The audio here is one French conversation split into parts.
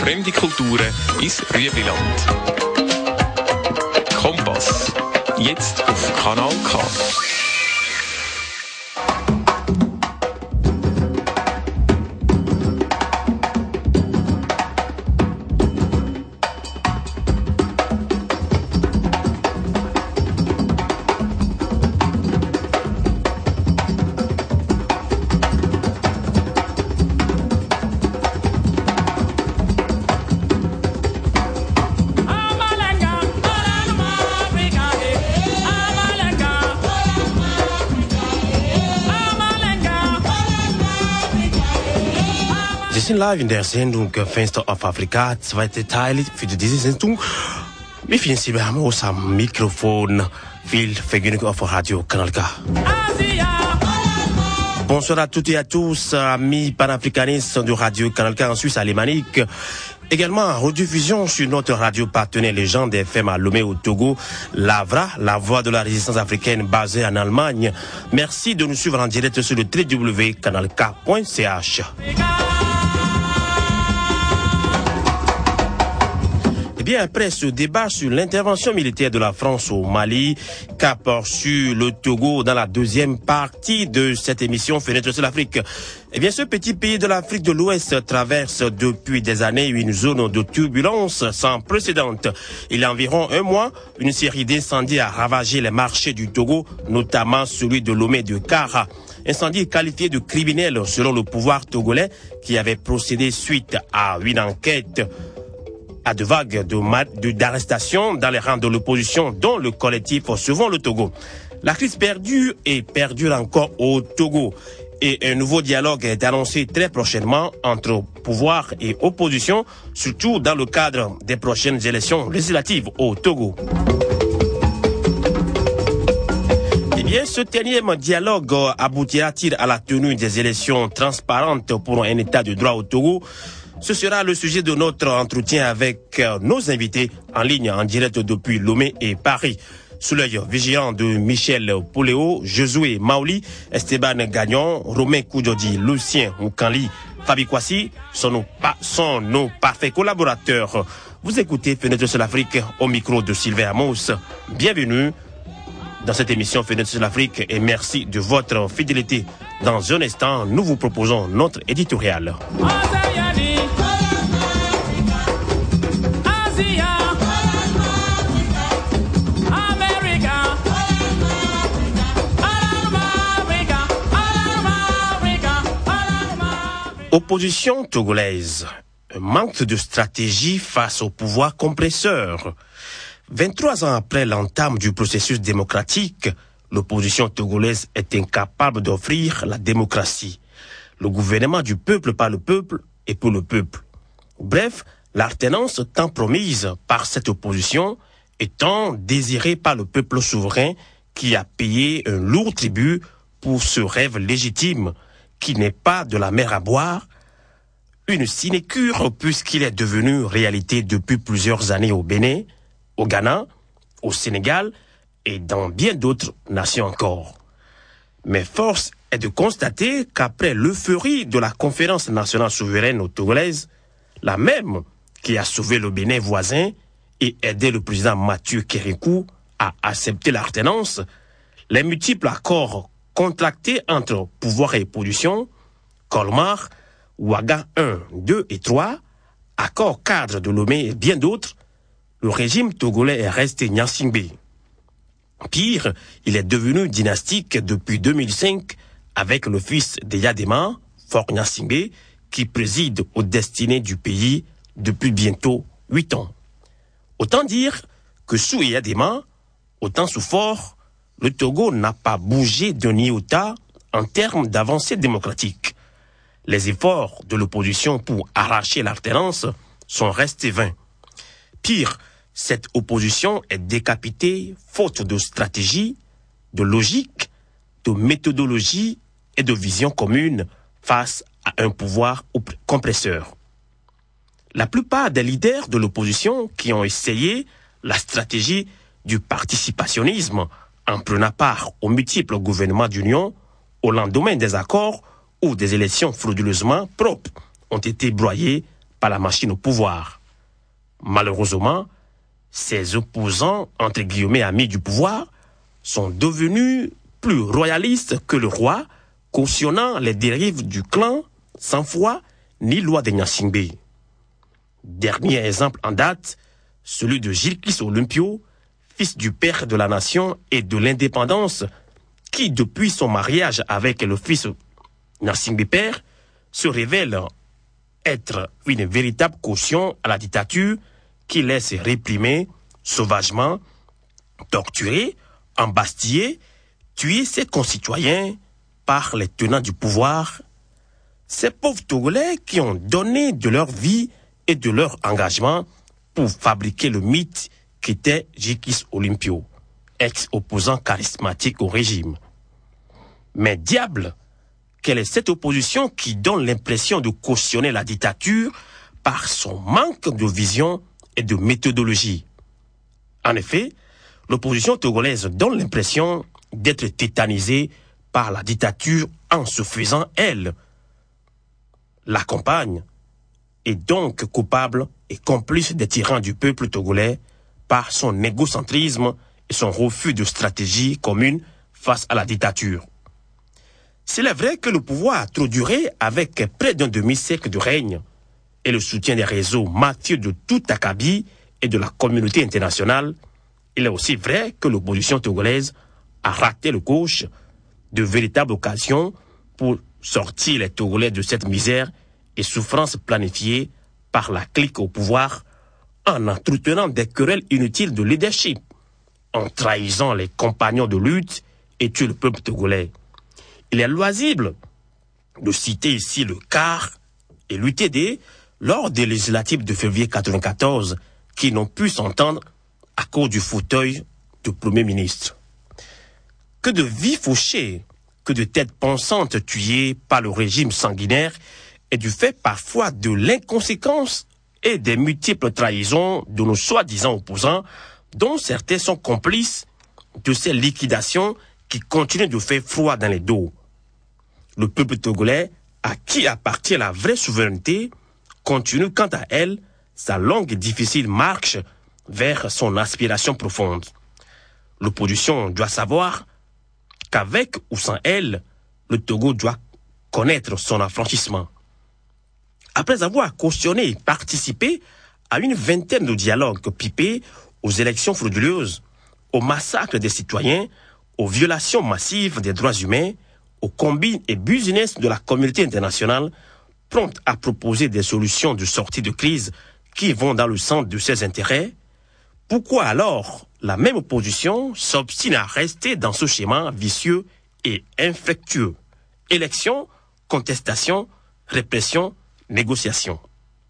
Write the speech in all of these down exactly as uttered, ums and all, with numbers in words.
fremde Kulturen ins Rüebliland. Kompass. Jetzt auf Kanal K. Live in der Sendung Fenster auf Afrika, zweite Teil für diese Sendung. Wir finden Sie am Mikrofon. Viel Vergnügen auf Radio Kanal K. Bonsoir à toutes et à tous, amis panafricanistes de Radio Kanal K en Suisse alémanique. Également en rediffusion sur notre radio partenaire Légende F M à Lomé au Togo, Lavra, la voix de la résistance africaine basée en Allemagne. Merci de nous suivre en direct sur le w w w point canal k point c h. Eh bien, après ce débat sur l'intervention militaire de la France au Mali, qu'a poursuivi le Togo dans la deuxième partie de cette émission Fenêtre sur l'Afrique, eh bien, ce petit pays de l'Afrique de l'Ouest traverse depuis des années une zone de turbulence sans précédent. Il y a environ un mois, une série d'incendies a ravagé les marchés du Togo, notamment celui de Lomé de Kara. Incendie qualifié de criminel selon le pouvoir togolais qui avait procédé suite à une enquête à de vagues de, de, d'arrestations dans les rangs de l'opposition, dont le collectif Sauvons le Togo. La crise perdue et perdure encore au Togo. Et un nouveau dialogue est annoncé très prochainement entre pouvoir et opposition, surtout dans le cadre des prochaines élections législatives au Togo. Eh bien, ce dernier dialogue aboutira-t-il à la tenue des élections transparentes pour un état de droit au Togo? Ce sera le sujet de notre entretien avec nos invités en ligne en direct depuis Lomé et Paris. Sous l'œil vigilant de Michel Pouléo, Josué Maoli, Esteban Gagnon, Romain Koudjodi, Lucien Moukanli, Fabi Kwasi sont nos, sont nos parfaits collaborateurs. Vous écoutez Fenêtre sur l'Afrique au micro de Sylvain Amos. Bienvenue dans cette émission Fenêtre sur l'Afrique et merci de votre fidélité. Dans un instant, nous vous proposons notre éditorial. Opposition togolaise. Un manque de stratégie face au pouvoir compresseur. vingt-trois ans après l'entame du processus démocratique, l'opposition togolaise est incapable d'offrir la démocratie. Le gouvernement du peuple par le peuple et pour le peuple. Bref, l'alternance tant promise par cette opposition étant désirée par le peuple souverain qui a payé un lourd tribut pour ce rêve légitime qui n'est pas de la mer à boire, une sinécure puisqu'il est devenu réalité depuis plusieurs années au Bénin, au Ghana, au Sénégal et dans bien d'autres nations encore. Mais force est de constater qu'après l'euphorie de la conférence nationale souveraine togolaise, la même qui a sauvé le Bénin voisin et aidé le président Mathieu Kérékou à accepter l'alternance, les multiples accords contractés entre pouvoir et opposition, Colmar, Ouaga un, deux et trois, accord cadre de Lomé et bien d'autres, le régime togolais est resté Gnassingbé. Pire, il est devenu dynastique depuis deux mille cinq avec le fils de Yadema, Faure Gnassingbé, qui préside aux destinées du pays depuis bientôt huit ans. Autant dire que sous Yadema, autant sous Faure, le Togo n'a pas bougé d'un iota en termes d'avancée démocratique. Les efforts de l'opposition pour arracher l'alternance sont restés vains. Pire, cette opposition est décapitée faute de stratégie, de logique, de méthodologie et de vision commune face à un pouvoir compresseur. La plupart des leaders de l'opposition qui ont essayé la stratégie du participationnisme en prenant part aux multiples gouvernements d'union au lendemain des accords ou des élections frauduleusement propres ont été broyés par la machine au pouvoir. Malheureusement, ces opposants, entre guillemets amis du pouvoir, sont devenus plus royalistes que le roi, cautionnant les dérives du clan sans foi ni loi de Gnassingbé. Dernier exemple en date, celui de Gilkis Olympio, fils du père de la nation et de l'indépendance, qui, depuis son mariage avec le fils Gnassingbé père, se révèle être une véritable caution à la dictature qui laisse réprimer sauvagement, torturer, embastiller, tuer ses concitoyens par les tenants du pouvoir. Ces pauvres Togolais qui ont donné de leur vie et de leur engagement pour fabriquer le mythe qu'était Gilkis Olympio, ex-opposant charismatique au régime. Mais diable, quelle est cette opposition qui donne l'impression de cautionner la dictature par son manque de vision et de méthodologie? En effet, l'opposition togolaise donne l'impression d'être tétanisée par la dictature en se faisant, elle, l'accompagne, et donc coupable et complice des tyrans du peuple togolais par son égocentrisme et son refus de stratégie commune face à la dictature. S'il est vrai que le pouvoir a trop duré avec près d'un demi-siècle de règne et le soutien des réseaux mafieux de tout acabit et de la communauté internationale, il est aussi vrai que l'opposition togolaise a raté le coche de véritables occasions pour sortir les Togolais de cette misère et souffrance planifiée par la clique au pouvoir en entretenant des querelles inutiles de leadership, en trahissant les compagnons de lutte et tuer le peuple togolais. Il est loisible de citer ici le C A R et l'U T D lors des législatives de février mille neuf cent quatre-vingt-quatorze qui n'ont pu s'entendre à cause du fauteuil du Premier ministre. Que de vies fauchées, que de têtes pensantes tuées par le régime sanguinaire et du fait parfois de l'inconséquence et des multiples trahisons de nos soi-disant opposants, dont certains sont complices de ces liquidations qui continuent de faire froid dans les dos. Le peuple togolais, à qui appartient la vraie souveraineté, continue quant à elle sa longue et difficile marche vers son aspiration profonde. L'opposition doit savoir qu'avec ou sans elle, le Togo doit connaître son affranchissement. Après avoir cautionné et participé à une vingtaine de dialogues pipés aux élections frauduleuses, au massacre des citoyens, aux violations massives des droits humains, aux combines et business de la communauté internationale, prompte à proposer des solutions de sortie de crise qui vont dans le sens de ses intérêts, pourquoi alors la même opposition s'obstine à rester dans ce schéma vicieux et infructueux? Élection, contestation, répression, négociation.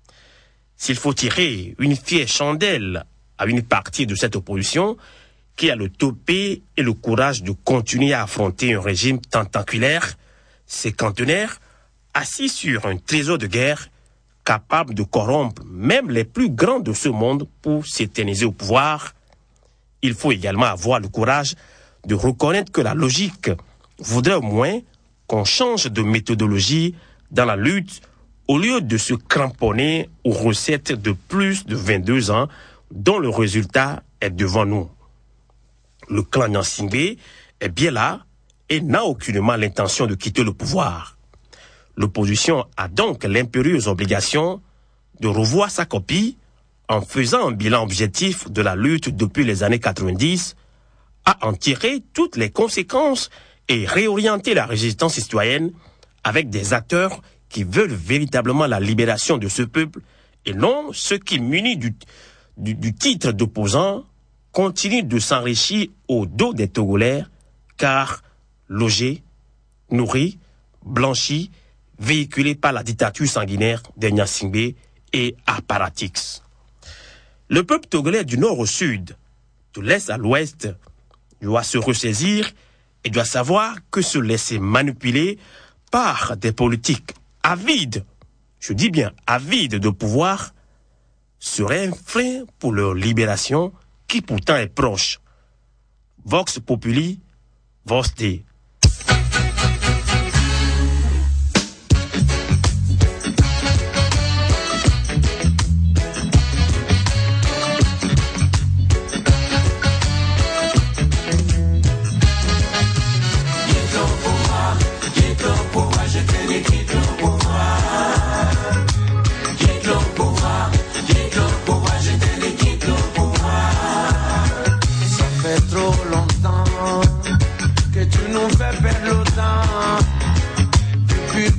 S'il faut tirer une fière chandelle à une partie de cette opposition qui a le toupet et le courage de continuer à affronter un régime tentaculaire, séquantenaire, assis sur un trésor de guerre, capable de corrompre même les plus grands de ce monde pour s'éterniser au pouvoir, il faut également avoir le courage de reconnaître que la logique voudrait au moins qu'on change de méthodologie dans la lutte au lieu de se cramponner aux recettes de plus de vingt-deux ans dont le résultat est devant nous. Le clan Gnassingbé est bien là et n'a aucunement l'intention de quitter le pouvoir. L'opposition a donc l'impérieuse obligation de revoir sa copie en faisant un bilan objectif de la lutte depuis les années quatre-vingt-dix, à en tirer toutes les conséquences et réorienter la résistance citoyenne avec des acteurs qui veulent véritablement la libération de ce peuple et non ceux qui, munis du, du, du titre d'opposant, continuent de s'enrichir au dos des Togolais, car logés, nourris, blanchis, véhiculés par la dictature sanguinaire des Gnassingbé et apparatix. Le peuple togolais du nord au sud, de l'est à l'ouest, doit se ressaisir et doit savoir que se laisser manipuler par des politiques avides, je dis bien avides de pouvoir, serait un frein pour leur libération qui pourtant est proche. Vox populi, vox Dei.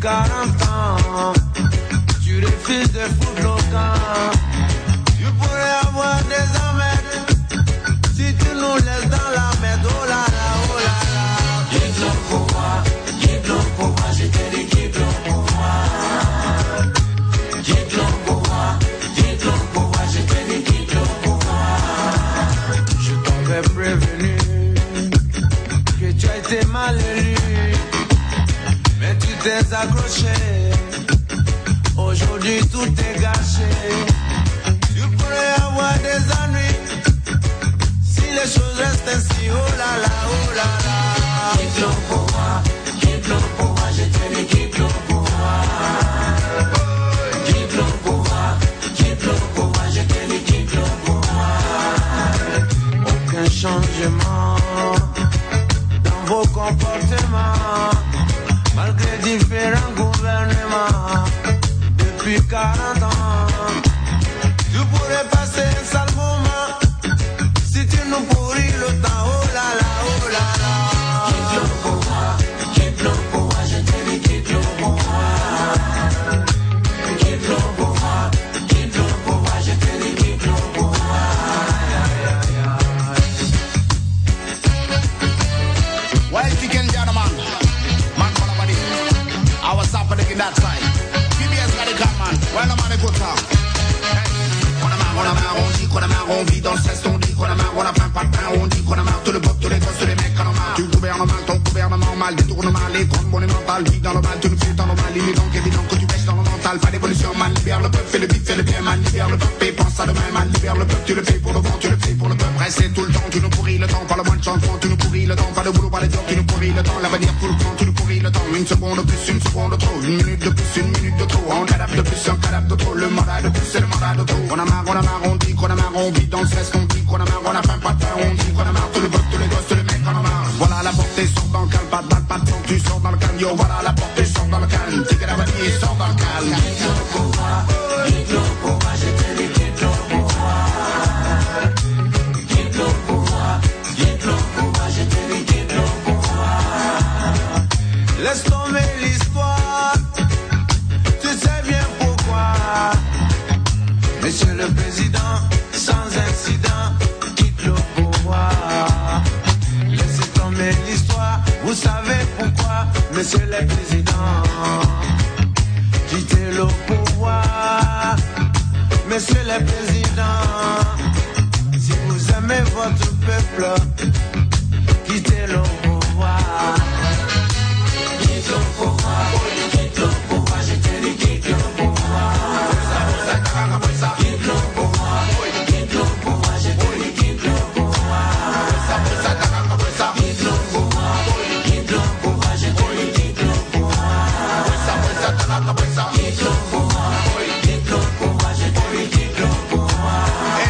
quarante ans, tu refuses de foutre le camp. Tu pourrais avoir des emmènes si tu nous laisses dans la merde. Oh là là, oh là là. Quitte le pouvoir, quitte le pouvoir, je te dis quitte le pouvoir. Quitte le pouvoir, quitte le pouvoir, je te dis quitte le pouvoir. Je t'avais prévenu que tu as été mal élu, mais tu t'es accroché. Aujourd'hui tout est gâché. Tu pourrais avoir des ennuis si les choses restent ainsi. Oh là là, oh là là. Quitte le pouvoir, quitte le pouvoir, je te dis quitte le pouvoir. Quitte le pouvoir, quitte le pouvoir, je te dis quitte le pouvoir. Aucun changement dans vos comportements, malgré différents gouvernements. Depuis quarante ans, tu pourrais passer un sale moment si tu nous pourris le temps. Oh là là, oh là là. Quitte le pouvoir, quitte le pouvoir, je te dis quitte le pouvoir. Quitte le pouvoir, quitte le pouvoir, je te dis quitte le pouvoir. Well, chicken gentlemen, man, man, man, I was up on that side. Ouais, la main est content. On a marre, on a marre, on dit qu'on a marre, on vit dans le stress, on dit qu'on a marre, on a faim, pas de pain, on dit qu'on a marre, tout le peuple, tous les gosses, tous les mecs, on a marre. Tu gouvernes mal, ton gouvernement mal, détourne mal, les grandes monumentales, vis dans le mal, tu nous fais dans le mal, il est donc évident que tu pêches dans le mental, pas d'évolution, man, libère le peuple, fais le vite, fais le bien, man, libère le peuple, et pense à demain, man, libère le peuple, tu le fais pour le vent, tu le fais pour le peuple, restez tout le temps, tu nous pourris le temps, pas le moins de changement, tu nous pourris le temps, pas de boulot, pas de job, tu nous pourris le temps, l'avenir pour le temps, tu nous pourris le temps, une seconde de plus, une seconde de trop, une minute de plus, une minute de trop, on adapte de plus, on adapte de trop, le mandat de plus, c'est le mandat de trop, on a marre, on a marre, on dit qu'on a marre, on vit dans le stress, on dit qu'on a marre, on a faim, pas de pain, on dit qu'on a marre, tout le peuple, tous les gosses, tous les mecs, on a marre, voilà la portée, sort dans le calme, pas de balle, pas de sang, tu sors dans le calme, yo, voilà la portée, sort dans le calme, tigre la vanille, sort dans le calme. Quitte le pouvoir, quitte le pouvoir, je te dis quitte le pouvoir. Quitte le pouvoir, quitte le pouvoir, je te dis quitte le pouvoir. Laisse tomber l'histoire, tu sais bien pourquoi. Monsieur le Président, sans incident, quitte le pouvoir. Laissez tomber l'histoire, vous savez pourquoi. Monsieur le Président, quittez le pouvoir. Monsieur le Président, si vous aimez votre peuple, quittez le pouvoir. Quitte le pouvoir, quitte le pouvoir, je te dis quitte le pouvoir. Quitte le pouvoir, quitte le pouvoir, je te dis quitte le pouvoir. Quitte le pouvoir, quitte le pouvoir, je te dis quitte le pouvoir. Quitte le pouvoir, quitte le pouvoir, je te dis quitte le pouvoir.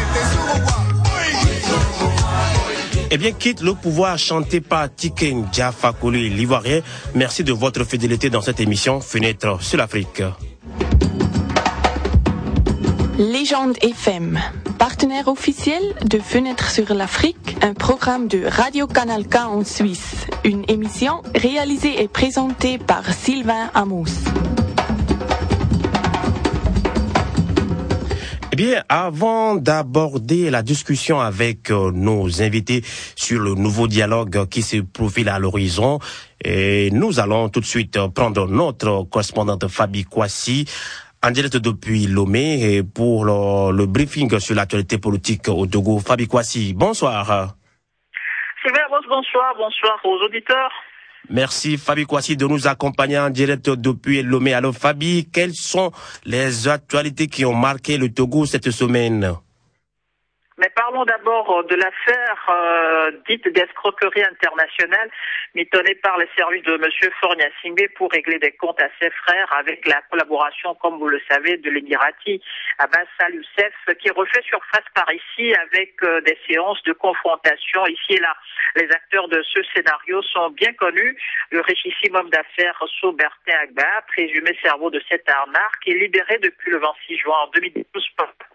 Eh bien, quitte le pouvoir chanté par Tiken Jah Fakoly, l'Ivoirien. Merci de votre fidélité dans cette émission Fenêtre sur l'Afrique. Légende F M, partenaire officiel de Fenêtre sur l'Afrique, un programme de Radio Canal K en Suisse. Une émission réalisée et présentée par Sylvain Amos. Eh bien, avant d'aborder la discussion avec euh, nos invités sur le nouveau dialogue qui se profile à l'horizon, et nous allons tout de suite prendre notre correspondante Fabi Kwasi en direct depuis Lomé pour le, le briefing sur l'actualité politique au Togo. Fabi Kwasi, bonsoir. Sylvain Amos, bonsoir, bonsoir aux auditeurs. Merci Fabi Kwasi de nous accompagner en direct depuis Lomé. Alors Fabi, quelles sont les actualités qui ont marqué le Togo cette semaine? Mais parlons d'abord de l'affaire euh, dite d'escroquerie internationale mitonnée par les services de M. Fornia Singbe pour régler des comptes à ses frères avec la collaboration, comme vous le savez, de l'Émirati Abbas Al Youssef, qui refait surface par ici avec euh, des séances de confrontation ici et là. Les acteurs de ce scénario sont bien connus. Le richissime homme d'affaires Saubertin Agba, présumé cerveau de cette arnaque, est libéré depuis le vingt-six juin deux mille douze par le coup suprême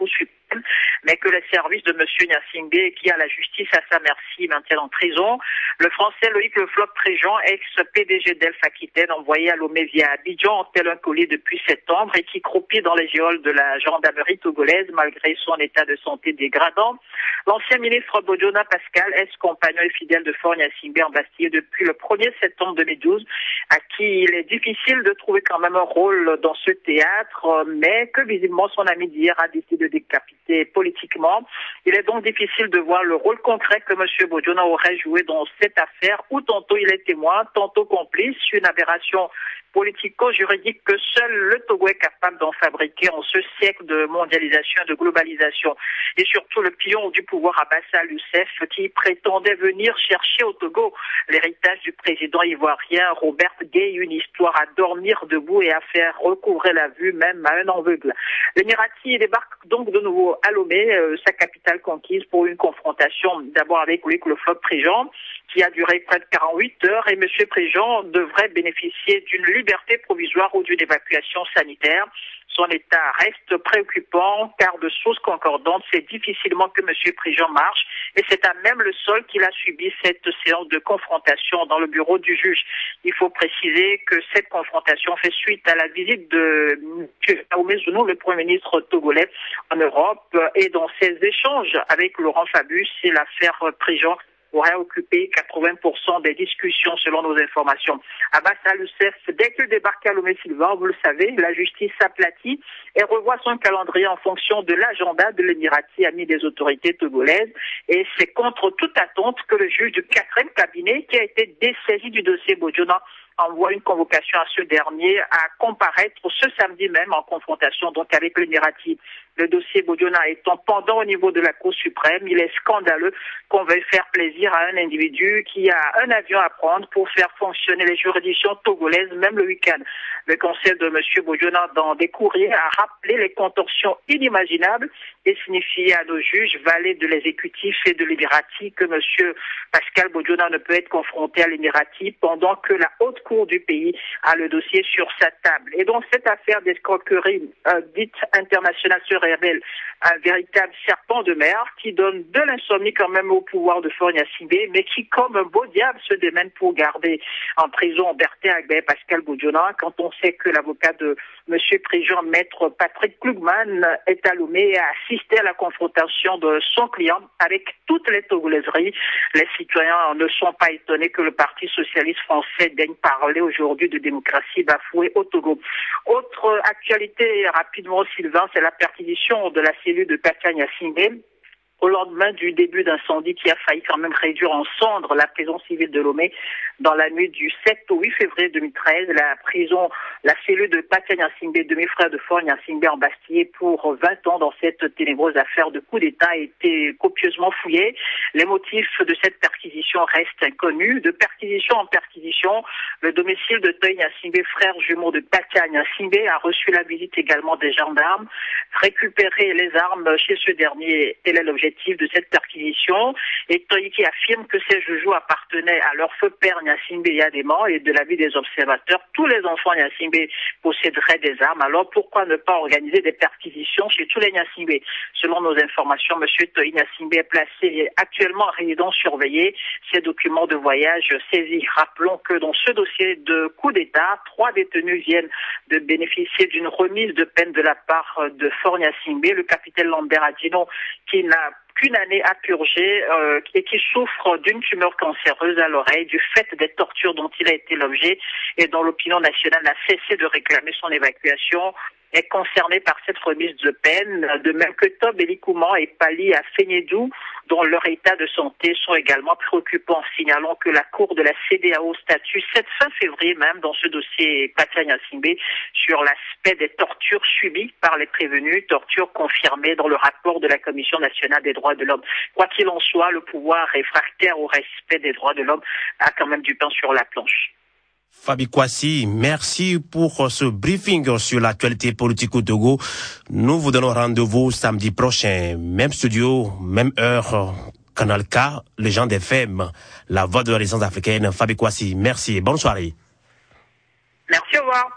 mais que les services de M. Gnassingbé, qui a la justice à sa merci, maintiennent en prison. Le Français Loïc Le Floch-Préjean, ex-P D G d'Elf Aquitaine, envoyé à Lomé via Abidjan en tel un colis depuis septembre et qui croupit dans les geôles de la gendarmerie togolaise malgré son état de santé dégradant. L'ancien ministre Bodiona Pascal, ex-compagnon et fidèle de Faure Gnassingbé en Bastille depuis le premier septembre deux mille douze, à qui il est difficile de trouver quand même un rôle dans ce théâtre, mais que visiblement son ami d'hier a décidé de décapiter politiquement. Il est donc difficile de voir le rôle concret que M. Bodiona aurait joué dans cette affaire, où tantôt il est témoin, tantôt complice, une aberration politico-juridique que seul le Togo est capable d'en fabriquer en ce siècle de mondialisation et de globalisation. Et surtout le pion du pouvoir Abassa Youssef qui prétendait venir chercher au Togo l'héritage du président ivoirien Robert Gueye, une histoire à dormir debout et à faire recouvrer la vue même à un aveugle. L'Émirati débarque donc de nouveau à Lomé, euh, sa capitale conquise, pour une confrontation d'abord avec Loïc Le Floch-Préjean qui a duré près de quarante-huit heures et M. Préjean devrait bénéficier d'une liberté provisoire ou d'une évacuation sanitaire. Son état reste préoccupant car de sources concordantes, c'est difficilement que M. Préjean marche et c'est à même le sol qu'il a subi cette séance de confrontation dans le bureau du juge. Il faut préciser que cette confrontation fait suite à la visite de M. Ahmed Zounou, le Premier ministre togolais en Europe, et dans ses échanges avec Laurent Fabius et l'affaire Préjean aurait occupé quatre-vingts pour cent des discussions selon nos informations. Abassa Youssef, dès qu'il débarque à Lomé-Sylvain, vous le savez, la justice s'aplatit et revoit son calendrier en fonction de l'agenda de l'Émirati ami des autorités togolaises. Et c'est contre toute attente que le juge du quatrième cabinet, qui a été dessaisi du dossier Bodiona, envoie une convocation à ce dernier à comparaître ce samedi même en confrontation donc avec l'Émirati. Le dossier Bodiona étant pendant au niveau de la Cour suprême, il est scandaleux qu'on veuille faire plaisir à un individu qui a un avion à prendre pour faire fonctionner les juridictions togolaises, même le week-end. Le conseil de M. Bodiona, dans des courriers, a rappelé les contorsions inimaginables et signifié à nos juges, valets de l'exécutif et de l'Émirati, que M. Pascal Bodiona ne peut être confronté à l'Émirati pendant que la haute cour du pays a le dossier sur sa table. Et donc cette affaire d'escroquerie euh, dite internationale se révèle un véritable serpent de mer qui donne de l'insomnie quand même au pouvoir de Faure Gnassingbé, mais qui, comme un beau diable, se démène pour garder en prison Bertin Agbe et Pascal Bodiona, quand on sait que l'avocat de M. Préjean, maître Patrick Klugman, est à Lomé et a assisté à la confrontation de son client avec toutes les togolaiseries. Les citoyens ne sont pas étonnés que le Parti socialiste français daigne parler aujourd'hui de démocratie bafouée au Togo. Autre actualité rapidement, Sylvain, c'est la perquisition de la cellule de Katia Gnassingbé au lendemain du début d'incendie qui a failli quand même réduire en cendres la prison civile de Lomé dans la nuit du sept au huit février deux mille treize. La prison, la cellule de Katia Gnassingbé, demi-frère de Faure Gnassingbé, en Bastille pour vingt ans dans cette ténébreuse affaire de coup d'État, a été copieusement fouillée. Les motifs de cette perquisition restent inconnus. De perquisition en perquisition, le domicile de Toye Gnassingbé, frère jumeau de Katia Gnassingbé, a reçu la visite également des gendarmes. Récupérer les armes chez ce dernier, tel est l'objectif de cette perquisition, et Toye qui affirme que ces joujoux appartenaient à leur feu père Gnassingbé Yadéman, et de l'avis des observateurs, tous les enfants Gnassingbé posséderaient des armes. Alors pourquoi ne pas organiser des perquisitions chez tous les Gnassingbé? Selon nos informations, M. Toye Gnassingbé est placé actuellement en résidence surveillée. Ses documents de voyage saisis. Rappelons que dans ce dossier de coup d'État, trois détenus viennent de bénéficier d'une remise de peine de la part de Faure Gnassingbé, le capitaine Lambert Adino, qui n'a qu'une année à purger euh, et qui souffre d'une tumeur cancéreuse à l'oreille du fait des tortures dont il a été l'objet et dont l'opinion nationale n'a cessé de réclamer son évacuation, est concerné par cette remise de peine, de même que Tob Elikouman et Pali Afenedou, dont leur état de santé sont également préoccupants. Signalons que la Cour de la C D A O statue cette fin février même dans ce dossier Katia Gnassingbé sur l'aspect des tortures subies par les prévenus, tortures confirmées dans le rapport de la Commission nationale des droits de l'homme. Quoi qu'il en soit, le pouvoir réfractaire au respect des droits de l'homme a quand même du pain sur la planche. Fabi Kwasi, merci pour ce briefing sur l'actualité politique au Togo. Nous vous donnons rendez-vous samedi prochain. Même studio, même heure, Canal K, Légende F M, la voix de la résistance africaine. Fabi Kwasi, merci et bonne soirée. Merci, au revoir.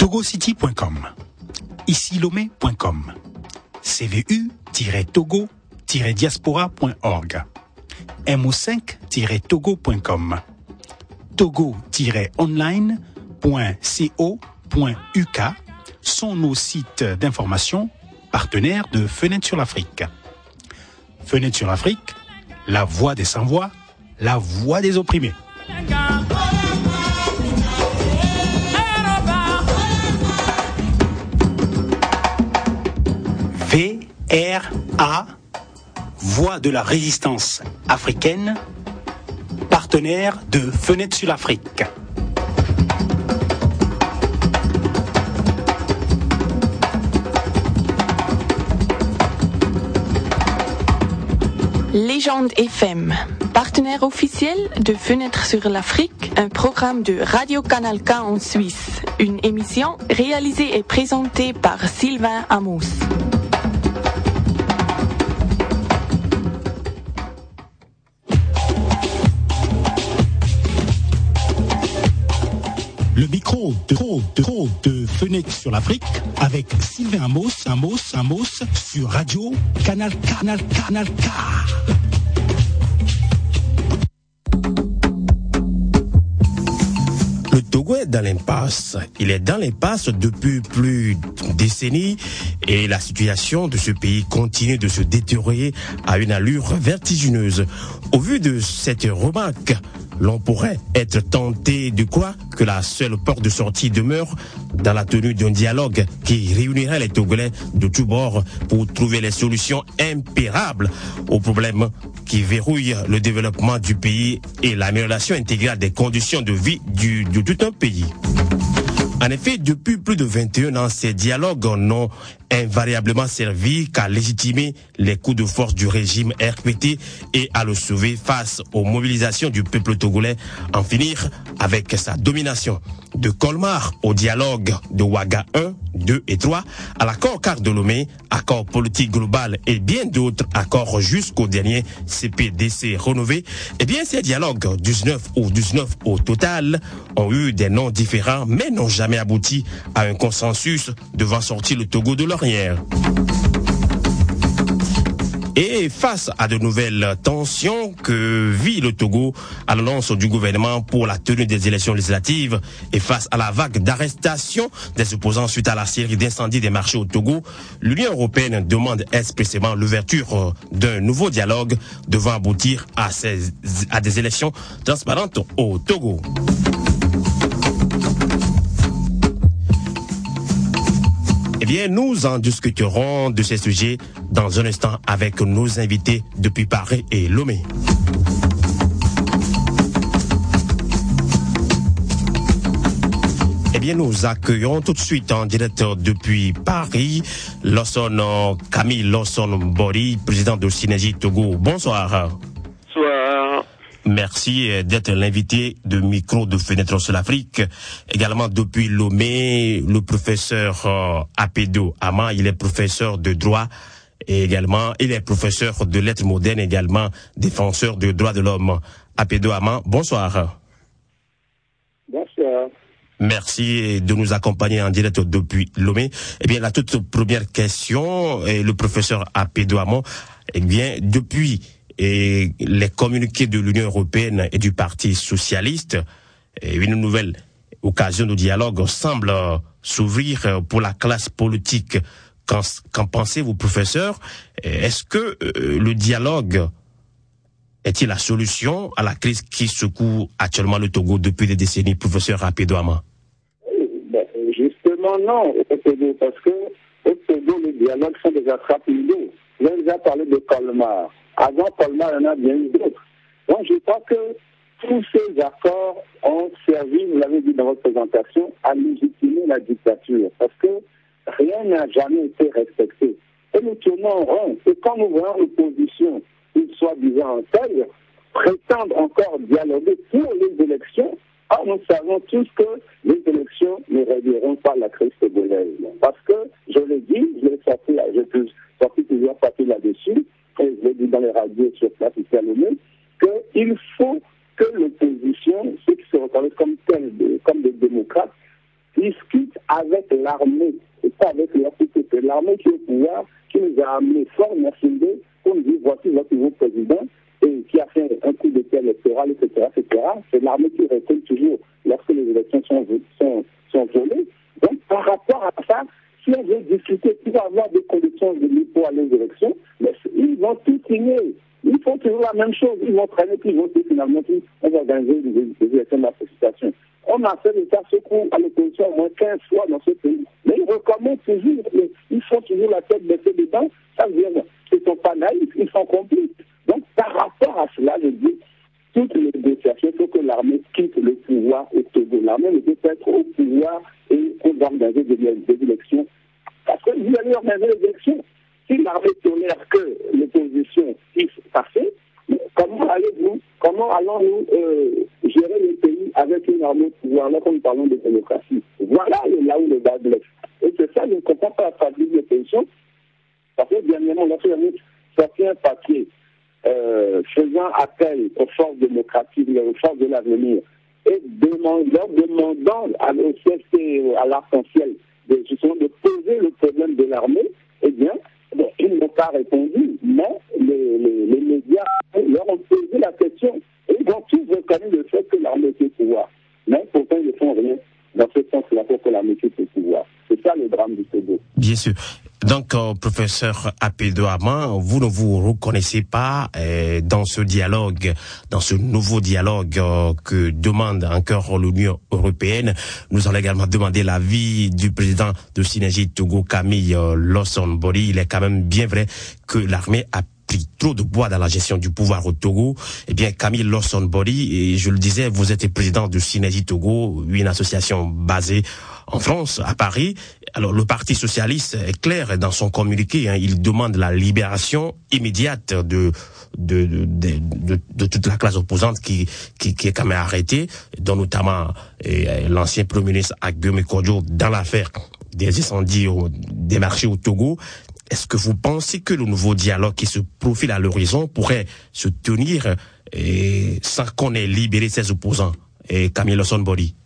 togocity point com, ici lomé point com, c v u tiret togo tiret diaspora point org, m o cinq tiret togo point com, togo tiret online point co point u k sont nos sites d'information partenaires de Fenêtre sur l'Afrique. Fenêtre sur l'Afrique, la voix des sans-voix, la voix des opprimés. V R A, Voix de la résistance africaine, partenaire de Fenêtre sur l'Afrique. Légende F M, partenaire officiel de Fenêtre sur l'Afrique, un programme de Radio Canal K en Suisse, une émission réalisée et présentée par Sylvain Amos. Le micro de, de, de Fenêtre sur l'Afrique avec Sylvain Amos, Amos, Amos sur Radio Canal Canal Canal K. Le Togo est dans l'impasse. Il est dans l'impasse depuis plus d'une décennie et la situation de ce pays continue de se détériorer à une allure vertigineuse. Au vu de cette remarque, l'on pourrait être tenté de croire que la seule porte de sortie demeure dans la tenue d'un dialogue qui réunirait les Togolais de tous bords pour trouver les solutions impérables aux problèmes qui verrouillent le développement du pays et l'amélioration intégrale des conditions de vie du, de tout un pays. En effet, depuis plus de vingt et un ans, ces dialogues n'ont invariablement servi qu'à légitimer les coups de force du régime R P T et à le sauver face aux mobilisations du peuple togolais, en finir avec sa domination. De Colmar au dialogue de Ouaga un, deux et trois, à l'accord cadre de Lomé, accord politique global et bien d'autres accords jusqu'au dernier C P D C renouvelé, eh bien ces dialogues, dix-neuf ou dix-neuf au total, ont eu des noms différents mais n'ont jamais abouti à un consensus devant sortir le Togo de l'ornière. Et face à de nouvelles tensions que vit le Togo à l'annonce du gouvernement pour la tenue des élections législatives et face à la vague d'arrestations des opposants suite à la série d'incendies des marchés au Togo, l'Union européenne demande expressément l'ouverture d'un nouveau dialogue devant aboutir à, ces, à des élections transparentes au Togo. Eh bien, nous en discuterons de ces sujets dans un instant avec nos invités depuis Paris et Lomé. Eh bien, nous accueillons tout de suite en direct depuis Paris Lawson, Camille Lawson Bori, président de Synergie Togo. Bonsoir. Bonsoir. Merci d'être l'invité de micro de Fenêtre sur l'Afrique. Également depuis Lomé, le professeur euh, Apédo Ama, il est professeur de droit et également il est professeur de lettres modernes, également défenseur des droits de l'homme. Apédo Ama, bonsoir. Bonsoir. Merci de nous accompagner en direct depuis Lomé. Eh bien, la toute première question, et le professeur Apédo Ama, eh bien, depuis et les communiqués de l'Union européenne et du Parti socialiste, et une nouvelle occasion de dialogue semble s'ouvrir pour la classe politique. Qu'en, qu'en pensez-vous, professeur? Est-ce que euh, le dialogue est-il la solution à la crise qui secoue actuellement le Togo depuis des décennies, professeur Apédo Ama? Ben, justement, non, au Togo, parce que au Togo, les dialogues sont des attrapes d'eau. Là, on a parlé de Colmar. Avant Colmar, il y en a bien eu d'autres. Donc, je crois que tous ces accords ont servi, vous l'avez dit dans votre présentation, à légitimer la dictature. Parce que rien n'a jamais été respecté. Et nous tournons en rond. Et quand nous voyons l'opposition, une soi-disant telle, prétendre encore dialoguer pour les élections, ah, nous savons tous que les élections ne régleront pas la crise togolaise. Parce que, je l'ai dit, je l'ai sorti, j'ai sorti plusieurs papiers là-dessus, et je l'ai dit dans les radios sur place ici à Lomé, qu'il faut que l'opposition, ceux qui se reconnaissent comme tels, comme des démocrates, discutent avec l'armée, et pas avec leur société. C'est l'armée qui est au pouvoir, qui nous a amené fort Gnassingbé pour nous dire voici votre nouveau président, et qui a fait un coup d'État électoral, et cetera, et cetera. C'est l'armée qui récolte toujours lorsque les élections sont, sont, sont volées. Donc, par rapport à ça, si on veut discuter, il va y avoir des conditions de mise pour aller aux élections, mais ils vont tout signer. Ils font toujours la même chose. Ils vont traîner, puis ils vont dire finalement, puis on va organiser des élections de la précipitation. On a fait le cas secours à l'opposition au moins quinze fois dans ce pays. Mais ils recommencent toujours. Ils font toujours la tête baissée dedans. Ça veut dire qu'ils ne sont pas naïfs, ils sont complices. Donc, par rapport à cela, je dis, toutes les négociations, il faut que l'armée quitte le pouvoir au Togo. L'armée ne peut pas être au pouvoir et on va organiser des, des élections. Parce que vous allez organiser les élections. Si l'armée tolère que l'opposition puisse passer, comment allez-vous, comment allons-nous euh, gérer le pays avec une armée au pouvoir, là, quand nous parlons de démocratie? Voilà là où le bas blesse. Et c'est ça, je ne comprends pas la stratégie de l'opposition. Parce que dernièrement, on a sorti un papier euh, faisant appel aux forces démocratiques, aux forces de l'avenir, et demandant, leur demandant à l'O C S T, à l'Arc-en-Ciel, de, justement, de poser le problème de l'armée. Eh bien, bon, ils n'ont pas répondu, mais les, les, les médias leur ont posé la question. Et ils ont tous reconnu le fait que l'armée était au pouvoir. Mais pourtant, ils ne font rien dans ce sens-là pour que l'armée était au pouvoir. C'est ça le drame du Togo. Bien sûr. Donc, euh, professeur Apédo Aman, vous ne vous reconnaissez pas euh, dans ce dialogue, dans ce nouveau dialogue euh, que demande encore l'Union européenne. Nous allons également demander l'avis du président de Synergie Togo, Camille euh, Lossonbori. Il est quand même bien vrai que l'armée a pris trop de bois dans la gestion du pouvoir au Togo. Eh bien, Camille Lossonbori, et je le disais, vous êtes président de Synergie Togo, une association basée en France, à Paris. Alors, le Parti socialiste est clair dans son communiqué. Hein, il demande la libération immédiate de de, de, de, de, de toute la classe opposante qui, qui, qui est quand même arrêtée, dont notamment eh, l'ancien Premier ministre Agbemi Kodjo dans l'affaire des incendies au, des marchés au Togo. Est-ce que vous pensez que le nouveau dialogue qui se profile à l'horizon pourrait se tenir eh, sans qu'on ait libéré ses opposants? Et Camille Lossonbori.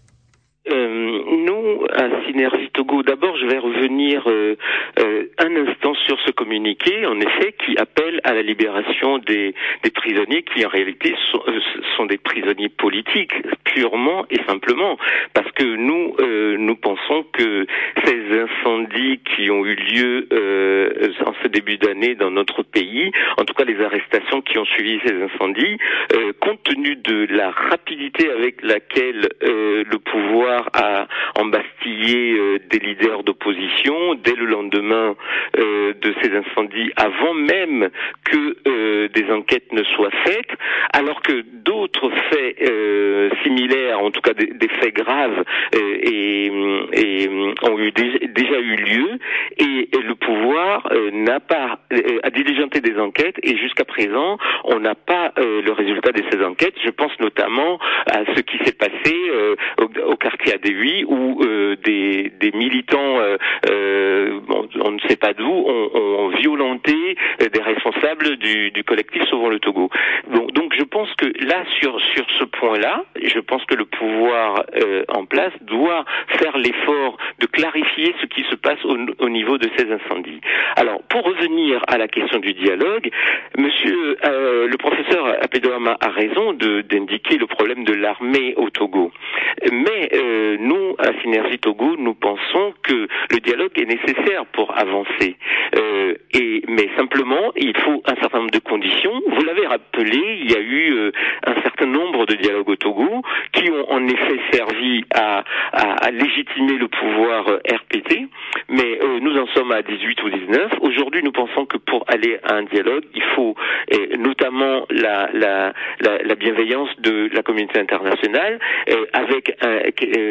À Synergie Togo, d'abord je vais revenir euh, euh, un instant sur ce communiqué, en effet, qui appelle à la libération des, des prisonniers qui en réalité sont, euh, sont des prisonniers politiques, purement et simplement, parce que nous euh, nous pensons que ces incendies qui ont eu lieu euh, en ce début d'année dans notre pays, en tout cas les arrestations qui ont suivi ces incendies, euh, compte tenu de la rapidité avec laquelle euh, le pouvoir a embastillé euh, des leaders d'opposition dès le lendemain euh, de ces incendies, avant même que euh, des enquêtes ne soient faites, alors que d'autres faits euh, similaires, en tout cas des, des faits graves, euh, et, et ont eu déjà, déjà eu lieu, et, et le pouvoir euh, n'a pas euh, a diligenté des enquêtes, et jusqu'à présent on n'a pas euh, le résultat de ces enquêtes. Je pense notamment à ce qui s'est passé euh, au, au quartier A D huit où euh, des, des militants, euh, euh, on, on ne sait pas d'où, ont, ont violenté euh, des responsables du, du collectif Sauvons le Togo. Donc, donc je pense que là, sur sur ce point-là, je pense que le pouvoir euh, en place doit faire l'effort de clarifier ce qui se passe au, au niveau de ces incendies. Alors, pour revenir à la question du dialogue, monsieur euh, le professeur Apédo Aman a raison de, d'indiquer le problème de l'armée au Togo. Mais euh, nous, à Synergie Togo, nous pensons que le dialogue est nécessaire pour avancer. Euh, et, mais simplement, il faut un certain nombre de conditions. Vous l'avez rappelé, il y a eu euh, un certain nombre de dialogues au Togo qui ont en effet servi à, à, à légitimer le pouvoir euh, R P T, mais euh, nous en sommes à dix-huit ou dix-neuf. Aujourd'hui, nous pensons que pour aller à un dialogue, il faut euh, notamment la, la, la, la bienveillance de la communauté internationale, euh, avec un,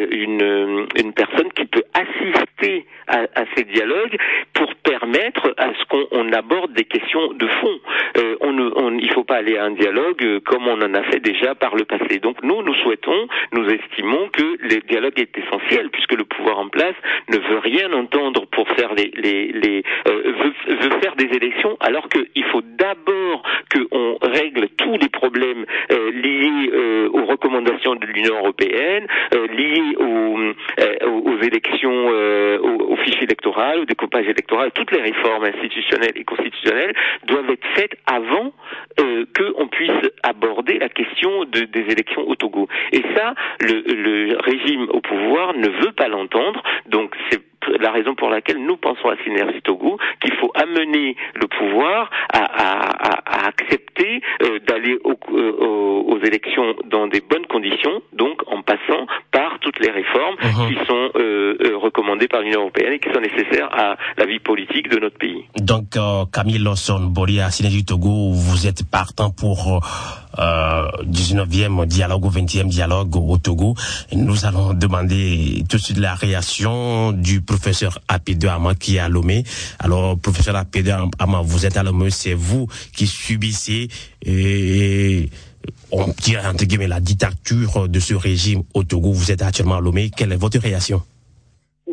une, une personne qui peut assister à, à ces dialogues pour permettre à ce qu'on on aborde des questions de fond. Euh, on ne, on, il ne faut pas aller à un dialogue comme on en a fait déjà par le passé. Donc nous, nous souhaitons, nous estimons que le dialogue est essentiel puisque le pouvoir en place ne veut rien entendre pour faire les, les, les euh, veut, veut faire des élections, alors qu'il faut d'abord qu'on règle tous les problèmes euh, liés euh, aux recommandations de l'Union européenne, euh, liés aux, euh, aux aux élections, euh, au, au fichier électoral, au découpage électoral, toutes les réformes institutionnelles et constitutionnelles doivent être faites avant euh, qu'on puisse aborder la question de, des élections au Togo. Et ça, le, le régime au pouvoir ne veut pas l'entendre, donc c'est la raison pour laquelle nous pensons à Synergie Togo qu'il faut amener le pouvoir à, à, à, à accepter euh, d'aller au, euh, aux, aux élections dans des bonnes conditions, donc en passant par toutes les réformes uh-huh. qui sont euh, euh, recommandées par l'Union européenne et qui sont nécessaires à la vie politique de notre pays. Donc, euh, Camille Lawson-Bori à Synergie Togo, vous êtes partant pour euh, dix-neuvième dialogue ou vingtième dialogue au Togo. Nous allons demander tout de suite la réaction du professeur Apidou Ama qui est à Lomé. Alors, professeur Apidou Ama, vous êtes à Lomé, c'est vous qui subissez et, on dirait entre guillemets la dictature de ce régime au Togo. Vous êtes actuellement à Lomé. Quelle est votre réaction? Oui,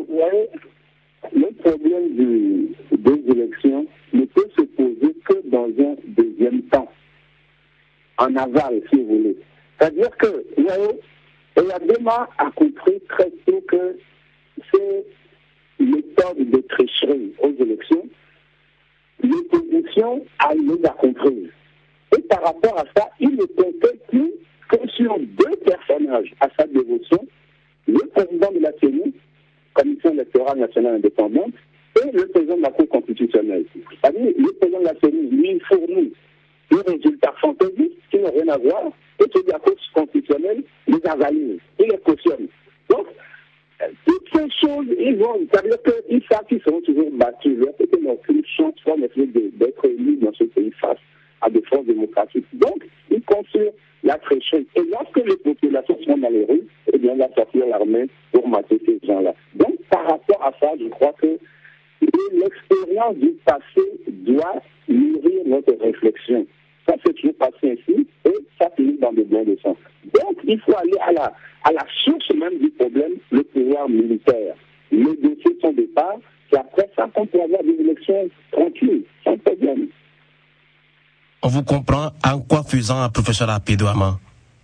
le problème du, des élections ne peut se poser que dans un deuxième temps, en aval, si vous voulez. C'est-à-dire que, vous voyez, Eyadema a compris très tôt que c'est méthode de tricherie aux élections, l'opposition a les a comprises. Et par rapport à ça, il ne comptait plus que sur deux personnages à sa dévotion, le président de la C E N I, Commission électorale nationale indépendante, et le président de la Cour constitutionnelle. C'est-à-dire, le président de la C E N I, lui, fournit des résultats fantaisistes qui n'ont rien à voir, et celui de la Cour constitutionnelle les avalise, il les cautionne. Donc, toutes ces choses, ils vont, c'est-à-dire qu'ils savent qu'ils seront toujours battus. Il n'y a peut-être aucune chance pour essayer d'être élus dans ce pays face à des forces démocratiques. Donc, ils comptent sur la tricherie. Et lorsque les populations sont dans les rues, eh bien, on va sortir l'armée pour mater ces gens-là. Donc, par rapport à ça, je crois que l'expérience du passé doit nourrir notre réflexion. Ça s'est toujours passé ainsi et ça finit dans de bons leçons. Donc, il faut aller à la, à la source même du problème, le pouvoir militaire. Négocier son départ, et après ça, on peut avoir des élections tranquilles, sans problème. On vous comprend en quoi faisant, professeur Apidou Ama?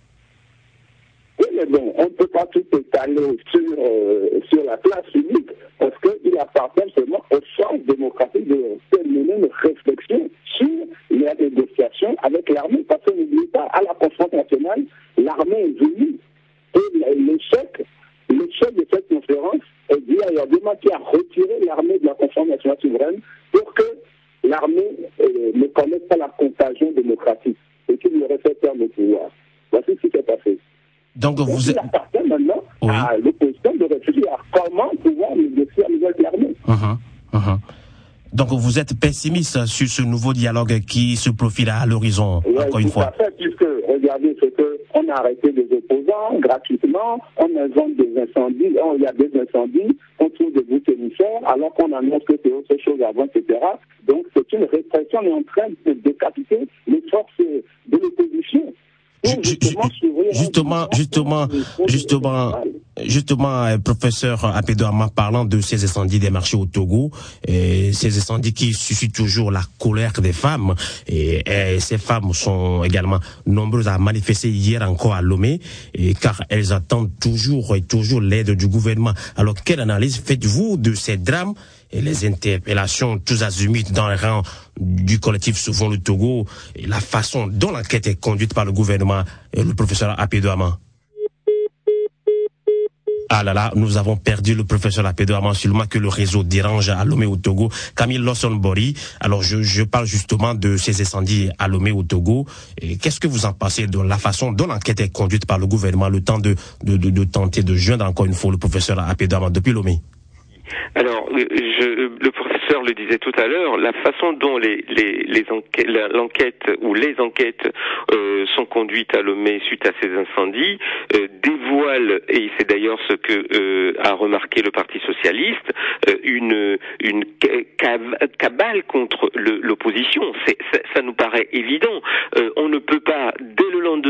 Oui, mais bon, on ne peut pas tout étaler sur, euh, sur la place publique, parce qu'il appartient seulement aux forces démocratiques de terminer une réflexion sur les négociations avec l'armée, parce que n'oubliez pas, à la conférence nationale, l'armée est venue, et l'échec, l'échec de cette conférence est dû à Eyadema qui a retiré l'armée de la conférence nationale souveraine pour que l'armée euh, ne connaisse pas la contagion démocratique et qu'il lui aurait fait perdre le pouvoir. Voici ce qui s'est passé. Donc, Donc vous il appartient maintenant oui. à l'opposition de réfléchir à comment pouvoir négocier avec l'armée. Uh-huh, uh-huh. Donc vous êtes pessimiste sur ce nouveau dialogue qui se profile à l'horizon, oui, encore une fois. Tout à fait, puisque regardez ce que on a arrêté des opposants gratuitement, on invente des incendies, il y a des incendies, on trouve des boucs émissaires, alors qu'on annonce que c'est autre chose avant, et cetera. Donc c'est une répression, on est en train de décapiter les forces de l'opposition. Justement, justement, justement, justement, justement, professeur Apidou Ama, parlant de ces incendies des marchés au Togo, et ces incendies qui suscitent toujours la colère des femmes, et, et ces femmes sont également nombreuses à manifester hier encore à Lomé, et car elles attendent toujours et toujours l'aide du gouvernement. Alors, quelle analyse faites-vous de ces drames et les interpellations tous azimuts dans les rangs du collectif Sauvons le Togo et la façon dont l'enquête est conduite par le gouvernement et le professeur Apidou Ama? Ah là là, nous avons perdu le professeur Apidou Ama, seulement que le réseau dérange à Lomé au Togo. Camille Lawson-Bori, alors je, je parle justement de ces incendies à Lomé au Togo. Et qu'est-ce que vous en pensez de la façon dont l'enquête est conduite par le gouvernement, le temps de, de, de, de tenter de joindre encore une fois le professeur Apidou Ama depuis Lomé? Alors, je, le professeur le disait tout à l'heure, la façon dont les, les, les enquêtes, l'enquête ou les enquêtes euh, sont conduites à Lomé suite à ces incendies euh, dévoile, et c'est d'ailleurs ce que euh, a remarqué le Parti socialiste, euh, une, une cabale contre le, l'opposition. C'est, ça, ça nous paraît évident. Euh, on ne peut pas, dès le lendemain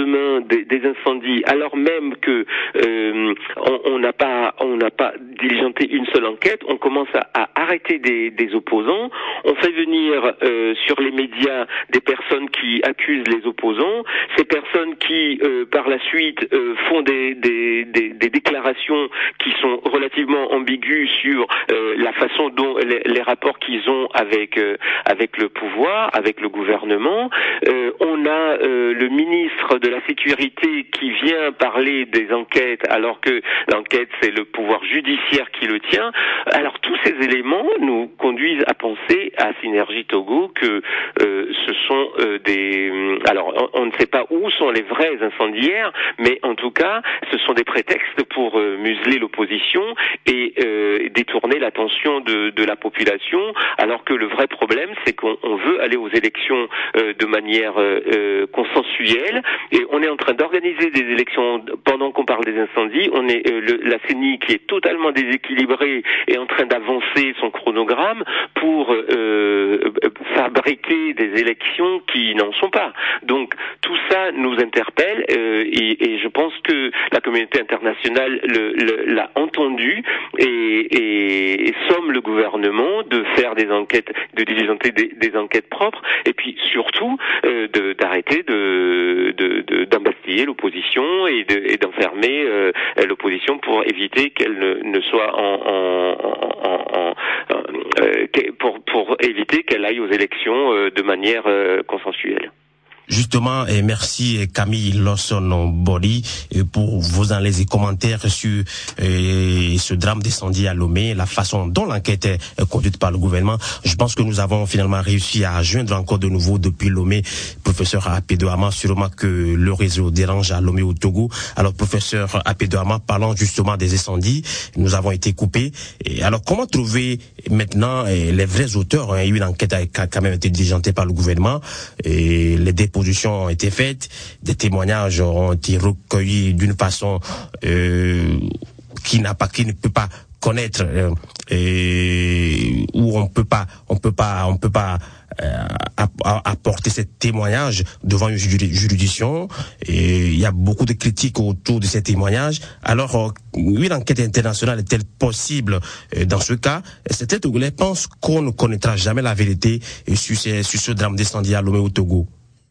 des, des incendies, alors même que euh, on n'a pas on n'a pas diligenté une seule enquête, on commence à, à arrêter des, des opposants, on fait venir euh, sur les médias des personnes qui accusent les opposants, ces personnes qui euh, par la suite euh, font des, des, des, des déclarations qui sont relativement ambiguës sur euh, la façon dont les, les rapports qu'ils ont avec euh, avec le pouvoir, avec le gouvernement. Euh, on a euh, le ministre de la Sécurité qui vient parler des enquêtes alors que l'enquête c'est le pouvoir judiciaire qui le tient. Alors tous ces éléments nous conduisent à penser à Synergie Togo que euh, ce sont euh, des... Alors on, on ne sait pas où sont les vrais incendiaires, mais en tout cas ce sont des prétextes pour euh, museler l'opposition et euh, détourner l'attention de, de la population, alors que le vrai problème c'est qu'on on veut aller aux élections euh, de manière euh, consensuelle et on est en train d'organiser des élections pendant qu'on parle des incendies. On est euh, le, la C E N I qui est totalement déséquilibrée est en train d'avancer son chronogramme pour euh, fabriquer des élections qui n'en sont pas. Donc tout ça nous interpelle euh, et, et je pense que la communauté internationale le, le, l'a entendu et, et, et somme le gouvernement de faire des enquêtes, de diligenter des, des enquêtes propres et puis surtout euh, de, d'arrêter de, de, de, d'embastiller l'opposition et, de, et d'enfermer euh, l'opposition pour éviter qu'elle ne, ne soit en, en, en, en, en euh, pour, pour éviter qu'elle aille aux élections euh, de manière euh, consensuelle. Justement, et merci Camille Lawson Body pour vos analyses et commentaires sur euh, ce drame d'incendie à Lomé, la façon dont l'enquête est conduite par le gouvernement. Je pense que nous avons finalement réussi à joindre encore de nouveau depuis Lomé professeur Apédoama, sûrement que le réseau dérange à Lomé au Togo. Alors professeur Apédoama, parlant justement des incendies, nous avons été coupés. Et alors comment trouver maintenant les vrais auteurs? Il y a eu une enquête qui a quand même été diligentée par le gouvernement et les positions ont été faites, des témoignages ont été recueillis d'une façon euh, qui n'a pas, qui ne peut pas connaître, euh, et où on peut pas, on peut pas, on peut pas euh, apporter ces témoignages devant une juridiction. Et il y a beaucoup de critiques autour de ces témoignages. Alors, euh, une enquête internationale est-elle possible euh, dans ce cas? Certains Togolais pensent qu'on ne connaîtra jamais la vérité sur, ces, sur ce drame d'incendie à Lomé au Togo.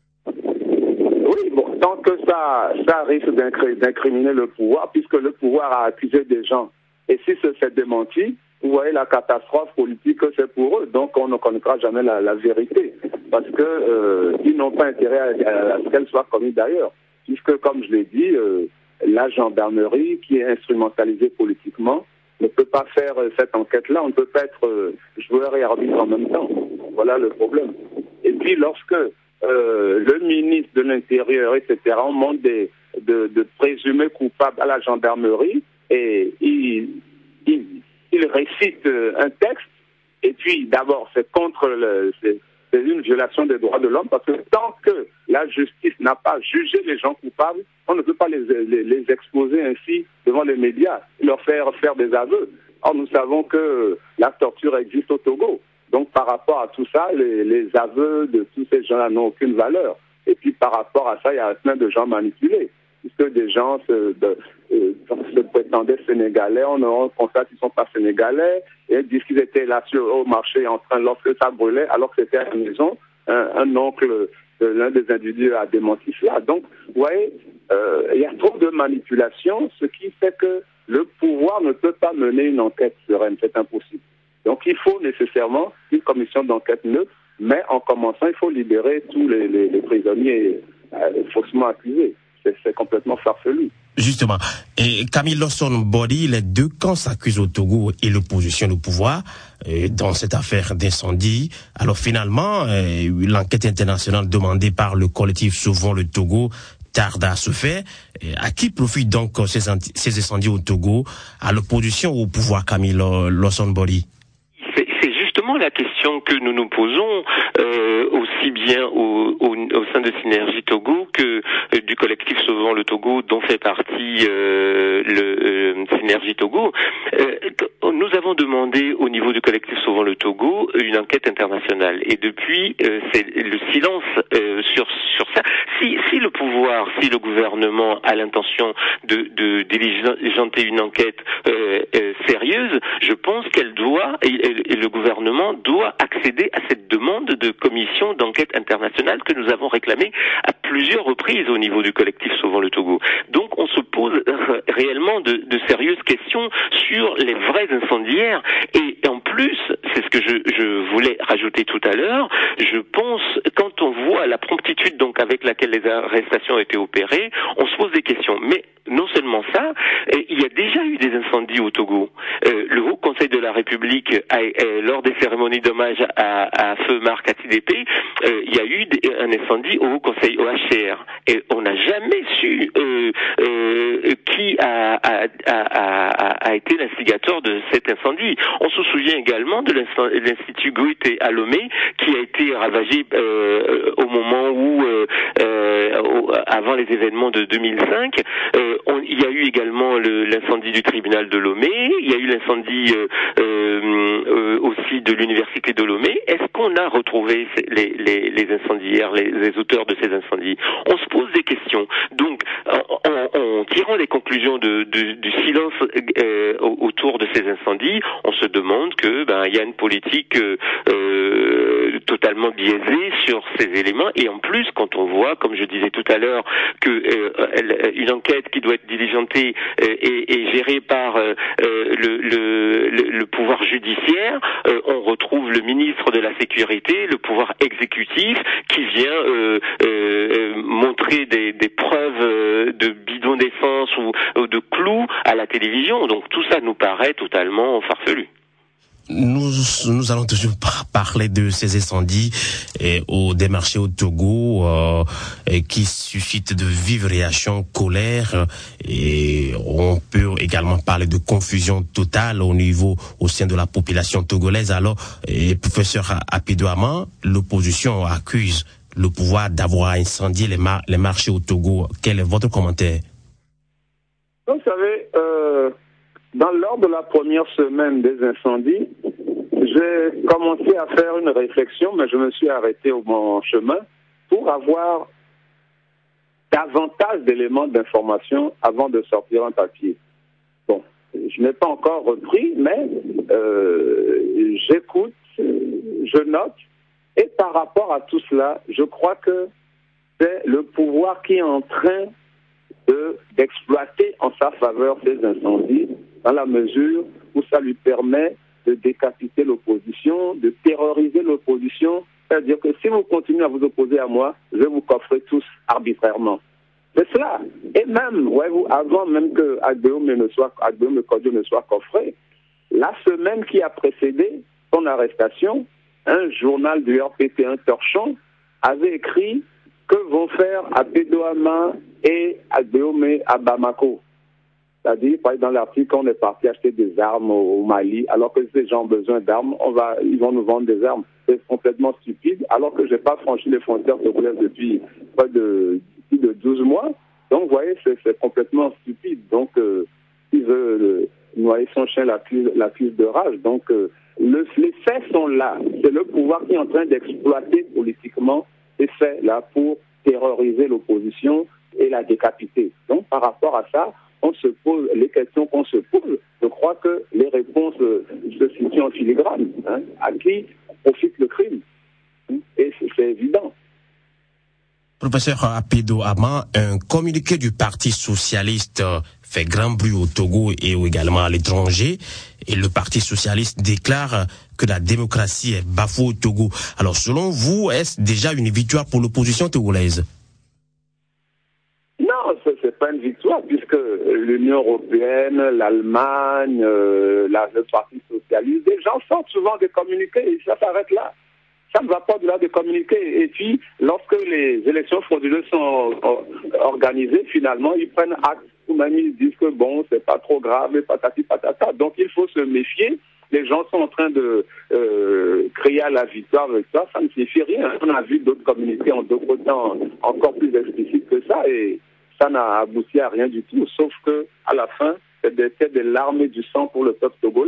Donc ça, ça risque d'incriminer le pouvoir, puisque le pouvoir a accusé des gens. Et si c'est démenti, vous voyez la catastrophe politique que c'est pour eux. Donc on ne connaîtra jamais la, la vérité, parce que euh, ils n'ont pas intérêt à, à ce qu'elle soit commise d'ailleurs. Puisque, comme je l'ai dit, euh, la gendarmerie, qui est instrumentalisée politiquement, ne peut pas faire euh, cette enquête-là. On ne peut pas être euh, joueur et arbitre en même temps. Voilà le problème. Et puis lorsque Euh, le ministre de l'Intérieur, et cetera, on demande de, de, de présumés coupables à la gendarmerie et il, il, il récite un texte et puis d'abord c'est contre le, c'est, c'est une violation des droits de l'homme parce que tant que la justice n'a pas jugé les gens coupables, on ne peut pas les, les, les exposer ainsi devant les médias et leur faire faire des aveux. Or nous savons que la torture existe au Togo. Donc, par rapport à tout ça, les, les aveux de tous ces gens-là n'ont aucune valeur. Et puis, par rapport à ça, il y a plein de gens manipulés. Puisque des gens se, de, euh, se prétendaient sénégalais, on, on constate qu'ils ne sont pas sénégalais, et ils disent qu'ils étaient là sur, au marché en train, lorsque ça brûlait, alors que c'était à la maison. Un, un oncle de l'un des individus a démenti cela. Donc, vous voyez, euh, il y a trop de manipulation, ce qui fait que le pouvoir ne peut pas mener une enquête sereine. C'est impossible. Donc il faut nécessairement une commission d'enquête neutre, mais en commençant, il faut libérer tous les, les, les prisonniers euh, faussement accusés. C'est, c'est complètement farfelu. Justement. Et Camille Lawson Body, les deux camps s'accusent au Togo et l'opposition au pouvoir euh, dans cette affaire d'incendie. Alors finalement, euh, l'enquête internationale demandée par le collectif Sauvons le Togo tarde à se faire. Et à qui profitent donc ces, ces incendies au Togo? À l'opposition ou au pouvoir, Camille Lawson Body? La question que nous nous posons euh, aussi bien au, au, au sein de Synergie Togo que euh, du collectif Sauvons le Togo dont fait partie euh, le euh, Synergie Togo. Euh, nous avons demandé au niveau du collectif Sauvons le Togo une enquête internationale. Et depuis, euh, c'est le silence euh, sur sur ça. Si si le pouvoir, si le gouvernement a l'intention de, de diligenter une enquête euh, euh, sérieuse, je pense qu'elle doit et, et le gouvernement doit accéder à cette demande de commission d'enquête internationale que nous avons réclamée à plusieurs reprises au niveau du collectif Sauvons le Togo. Donc on se pose réellement de, de sérieuses questions sur les vrais incendiaires et en plus, c'est ce que je, je voulais rajouter tout à l'heure, je pense quand on voit la promptitude donc avec laquelle les arrestations ont été opérées, on se pose des questions. Mais non seulement ça, il y a déjà eu des incendies au Togo. Euh, le Haut Conseil de la République, a, a, lors des cérémonies d'hommage à, à Feu Marc Atidépé, euh, il y a eu des, un incendie au Haut Conseil O H C R. Et on n'a jamais su euh, euh, qui a, a, a, a été l'instigateur de cet incendie. On se souvient également de l'Institut Goethe à Lomé, qui a été ravagé euh, au moment où, euh, euh, avant les événements de deux mille cinq, euh, On, il y a eu également le, l'incendie du tribunal de Lomé, il y a eu l'incendie euh, euh, aussi de l'université de Lomé. Est-ce qu'on a retrouvé les, les, les incendiaires, les, les auteurs de ces incendies? On se pose des questions. Donc, en, en, en tirant les conclusions de, de, du silence euh, autour de ces incendies, on se demande que ben il y a une politique euh, euh, totalement biaisée sur ces éléments. Et en plus, quand on voit, comme je disais tout à l'heure, que euh, une enquête qui doit être diligentée euh, et, et gérée par euh, le, le, le, le pouvoir judiciaire, euh, on retrouve le ministre de la Sécurité, le pouvoir exécutif, qui vient euh, euh, montrer des, des preuves de bidons d'essence ou, ou de clous à la télévision. Donc tout ça nous paraît totalement farfelu. Nous, nous allons toujours parler de ces incendies et au démarché au Togo euh, et qui suscitent de vives réactions, colère, et on peut également parler de confusion totale au niveau au sein de la population togolaise. Alors, et professeur Apidou Ama, l'opposition accuse le pouvoir d'avoir incendié les, mar- les marchés au Togo. Quel est votre commentaire? Vous savez, euh, dans lors de la première semaine des incendies, j'ai commencé à faire une réflexion, mais je me suis arrêté au mon chemin pour avoir davantage d'éléments d'information avant de sortir un papier. Bon, je n'ai pas encore repris, mais euh, j'écoute, je note, et par rapport à tout cela, je crois que c'est le pouvoir qui est en train de, d'exploiter en sa faveur ces incendies, dans la mesure où ça lui permet de décapiter l'opposition, de terroriser l'opposition. C'est-à-dire que si vous continuez à vous opposer à moi, je vais vous coffrer tous arbitrairement. C'est cela. Et même, ouais, vous, avant même que Agbeome ne soit, Agbeome Kodio ne soit coffré, la semaine qui a précédé son arrestation, un journal du R P T un torchon avait écrit que vont faire Apidou Ama et Agbeome à Bamako. C'est-à-dire, dans l'article, on est parti acheter des armes au Mali, alors que ces gens ont besoin d'armes, on va, ils vont nous vendre des armes. C'est complètement stupide, alors que je n'ai pas franchi les frontières togolaises depuis près de, plus de douze mois. Donc, vous voyez, c'est, c'est complètement stupide. Donc, euh, il veut euh, noyer son chien l'accuse, l'accuse de rage. Donc, euh, le, les faits sont là. C'est le pouvoir qui est en train d'exploiter politiquement ces faits-là pour terroriser l'opposition et la décapiter. Donc, par rapport à ça, on se pose les questions qu'on se pose. Je crois que les réponses euh, se situent en filigrane. Hein, à qui profite le crime? Et c'est, c'est évident. Professeur Apidou Ama, un communiqué du Parti socialiste fait grand bruit au Togo et également à l'étranger. Et le Parti socialiste déclare que la démocratie est bafouée au Togo. Alors, selon vous, est-ce déjà une victoire pour l'opposition togolaise? Non, ce n'est pas une victoire, puisque l'Union européenne, l'Allemagne, euh, la, le Parti socialiste, les gens sortent souvent des communiqués et ça s'arrête là. Ça ne va pas au-delà des communiqués. Et puis, lorsque les élections frauduleuses sont organisées, finalement, ils prennent acte. Ou même ils disent que bon, c'est pas trop grave, et patati patata. Donc, il faut se méfier. Les gens sont en train de euh, crier à la victoire avec ça. Ça ne signifie rien. On a vu d'autres communiqués en d'autres temps encore plus explicites que ça et ça n'a abouti à rien du tout. Sauf que à la fin, c'était des larmes et du sang pour le peuple togolais.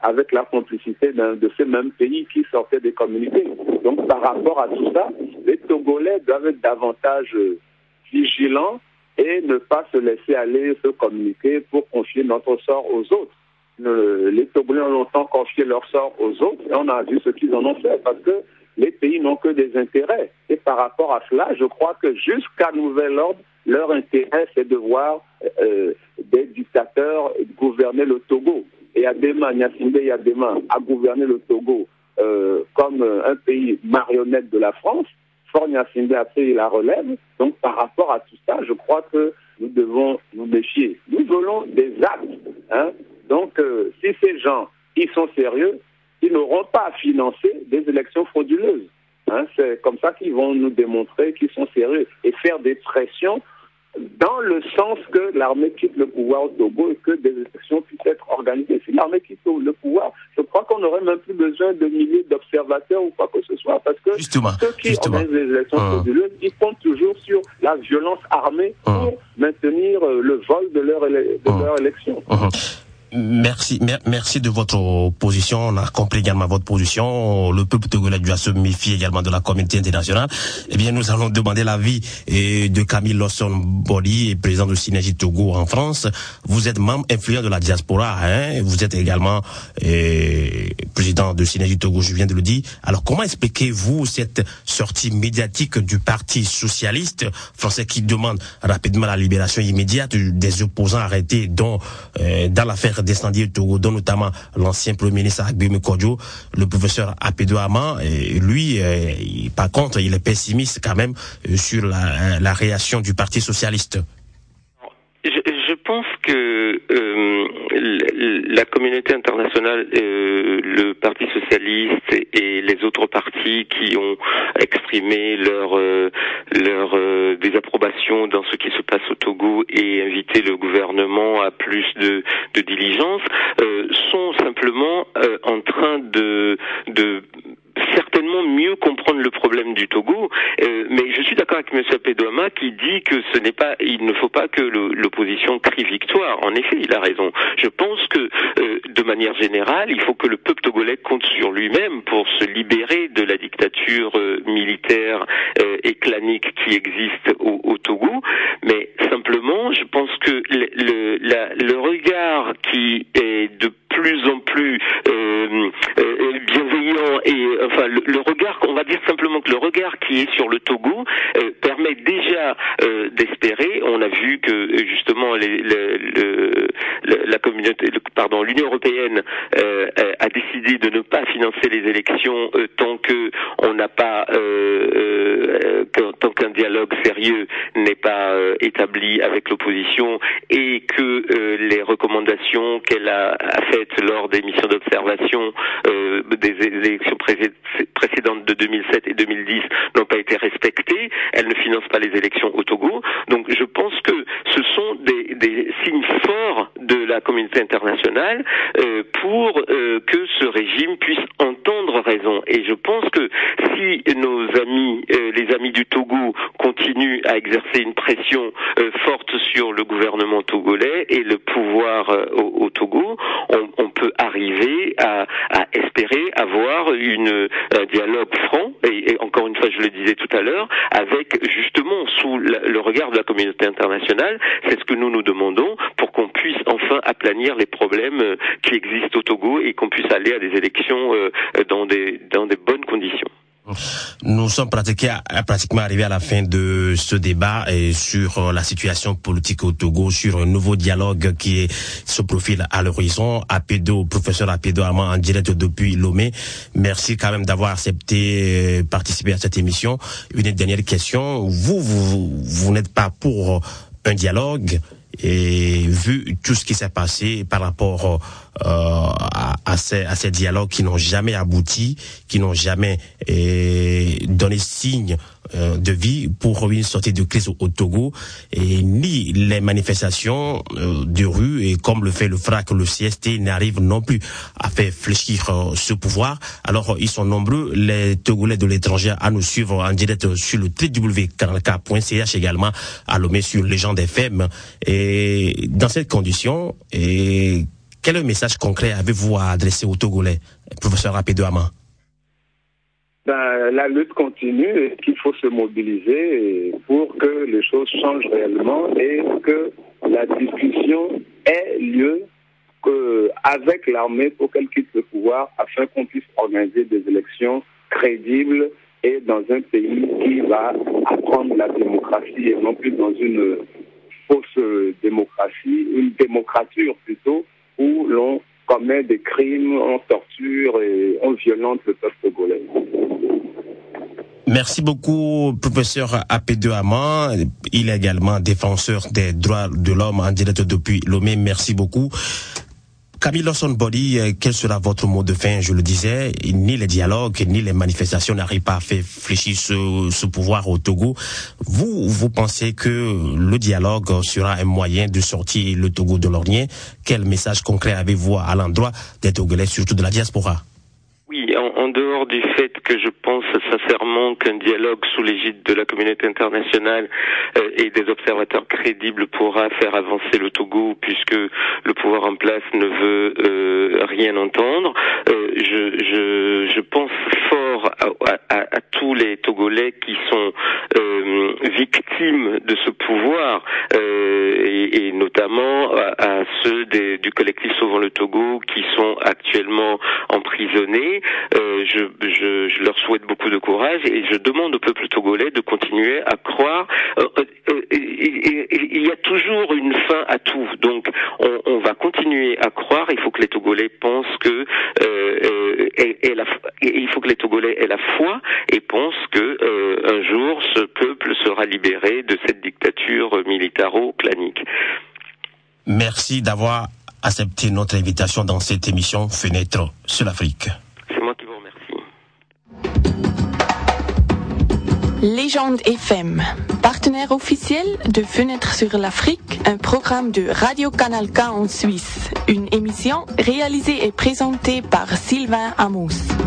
avec la complicité d'un, de ces mêmes pays qui sortaient des communiqués. Donc par rapport à tout ça, les Togolais doivent être davantage vigilants et ne pas se laisser aller se communiquer pour confier notre sort aux autres. Le, les Togolais ont longtemps confié leur sort aux autres et on a vu ce qu'ils en ont fait parce que les pays n'ont que des intérêts. Et par rapport à cela, je crois que jusqu'à nouvel ordre, leur intérêt, c'est de voir euh, des dictateurs gouverner le Togo. Et Adema, Gnassingbé Adema a gouverné le Togo euh, comme un pays marionnette de la France. Faure Gnassingbé a pris la relève. Donc par rapport à tout ça, je crois que nous devons nous méfier. Nous voulons des actes. Hein. Donc euh, si ces gens, ils sont sérieux, ils n'auront pas à financer des élections frauduleuses. Hein. C'est comme ça qu'ils vont nous démontrer qu'ils sont sérieux et faire des pressions dans le sens que l'armée quitte le pouvoir au Togo et que des élections puissent être organisées. Si l'armée quitte le pouvoir, je crois qu'on n'aurait même plus besoin de milliers d'observateurs ou quoi que ce soit, parce que justement, ceux qui justement. organisent les élections Hum. frauduleuses, ils comptent toujours sur la violence armée pour Hum. maintenir euh, le vol de leur, éle- de Hum. leur élection. Mhm. Merci, mer- merci de votre position. On a compris également votre position. Le peuple togolais doit se méfier également de la communauté internationale. Eh bien, nous allons demander l'avis eh, de Camille Lawson Body, président de Synergie Togo en France. Vous êtes membre influent de la diaspora, hein. Vous êtes également eh, président de Synergie Togo, je viens de le dire. Alors, comment expliquez-vous cette sortie médiatique du Parti socialiste français qui demande rapidement la libération immédiate des opposants arrêtés, dont eh, dans l'affaire descendier Togo, dont notamment l'ancien Premier ministre Agbemi Kodjo, le professeur Apedo Ama, et lui, euh, il, par contre, il est pessimiste quand même euh, sur la, la réaction du Parti socialiste. Je, je pense que euh, la communauté internationale, euh, le Parti socialiste et les autres partis qui ont exprimé leur euh, leur euh, désapprobation dans ce qui se passe au Togo et invité le gouvernement à plus de, de diligence, euh, sont simplement euh, en train de de certainement mieux comprendre le problème du Togo, euh, mais je suis d'accord avec M. Apedo-Ama qui dit que ce n'est pas, il ne faut pas que le, l'opposition crie victoire. En effet, il a raison. Je pense que, euh, de manière générale, il faut que le peuple togolais compte sur lui-même pour se libérer de la dictature euh, militaire euh, et clanique qui existe au, au Togo. Mais simplement, je pense que le, le, la, le regard qui est de plus en plus euh, euh, bienveillant et enfin le, le regard, on va dire simplement que le regard qui est sur le Togo euh, permet déjà euh, d'espérer. On a vu que justement les, les, le, le, la communauté, le, pardon, l'Union européenne euh, a décidé de ne pas financer les élections euh, tant que on n'a pas euh, euh, tant qu'un dialogue sérieux n'est pas euh, établi avec l'opposition et que euh, les recommandations qu'elle a, a faites lors des missions d'observation euh, des élections précédentes de deux mille sept et deux mille dix n'ont pas été respectées. Elle ne finance pas les élections au Togo. Donc je pense que ce sont des, des signes forts de la communauté internationale euh, pour euh, que ce régime puisse entendre raison. Et je pense que si nos amis, euh, les amis du Togo, continuent à exercer une pression euh, forte sur le gouvernement togolais et le pouvoir euh, au, au Togo, on, on peut arriver à, à espérer avoir une, un dialogue franc, et, et encore une fois je le disais tout à l'heure, avec justement sous la, le regard de la communauté internationale. C'est ce que nous nous demandons pour qu'on puisse enfin aplanir les problèmes euh, qui existent au Togo et qu'on puisse aller à des élections euh, dans des, dans des bonnes conditions. Nous sommes pratiquement arrivés à la fin de ce débat et sur la situation politique au Togo, sur un nouveau dialogue qui est, se profile à l'horizon. Apedo, professeur Apedo Ama en direct depuis Lomé. Merci quand même d'avoir accepté de participer à cette émission. Une dernière question. Vous, vous, vous n'êtes pas pour un dialogue et vu tout ce qui s'est passé par rapport euh, à, à, ces, à ces dialogues qui n'ont jamais abouti, qui n'ont jamais euh, donné signe euh, de vie pour une sortie de crise au, au Togo, et ni les manifestations euh, de rue, et comme le fait le F R A C, le C S T, n'arrivent non plus à faire fléchir euh, ce pouvoir. Alors ils sont nombreux, les Togolais de l'étranger, à nous suivre en direct sur le w w w point canalka point c h, également à Lomé sur Légende F M. Et dans cette condition, et quel message concret avez-vous à adresser aux Togolais, professeur Apédo Ama? Ben, la lutte continue et qu'il faut se mobiliser pour que les choses changent réellement et que la discussion ait lieu que, avec l'armée pour qu'elle quitte le pouvoir afin qu'on puisse organiser des élections crédibles et dans un pays qui va apprendre la démocratie et non plus dans une fausse démocratie, une démocrature plutôt, où l'on commet des crimes, on torture et on violente le peuple togolais. Merci beaucoup, professeur Apédo Ama. Il est également défenseur des droits de l'homme en direct depuis Lomé. Merci beaucoup. Camille Lawson Body, quel sera votre mot de fin? Je le disais, ni les dialogues, ni les manifestations n'arrivent pas à faire fléchir ce, ce pouvoir au Togo. Vous, vous pensez que le dialogue sera un moyen de sortir le Togo de l'ornier? Quel message concret avez-vous à l'endroit des Togolais, surtout de la diaspora? Oui, en, en dehors du fait que je pense sincèrement qu'un dialogue sous l'égide de la communauté internationale euh, et des observateurs crédibles pourra faire avancer le Togo, puisque le pouvoir en place ne veut euh, rien entendre, euh, je, je, je pense fort à, à, à tous les Togolais qui sont euh, victimes de ce pouvoir, euh, et, et notamment à, à ceux des, du collectif Sauvons le Togo qui sont actuellement emprisonnés. Euh, je, je, je leur souhaite beaucoup de courage et je demande au peuple togolais de continuer à croire. Euh, euh, et, et, et, il y a toujours une fin à tout, donc on, on va continuer à croire. Il faut que les Togolais pensent que euh, euh, et, et la, et il faut que les Togolais aient la foi et pensent que euh, un jour ce peuple sera libéré de cette dictature militaro-clanique. Merci d'avoir accepté notre invitation dans cette émission Fenêtre sur l'Afrique. Légende F M, partenaire officiel de Fenêtre sur l'Afrique, un programme de Radio Canal K en Suisse, une émission réalisée et présentée par Sylvain Amos.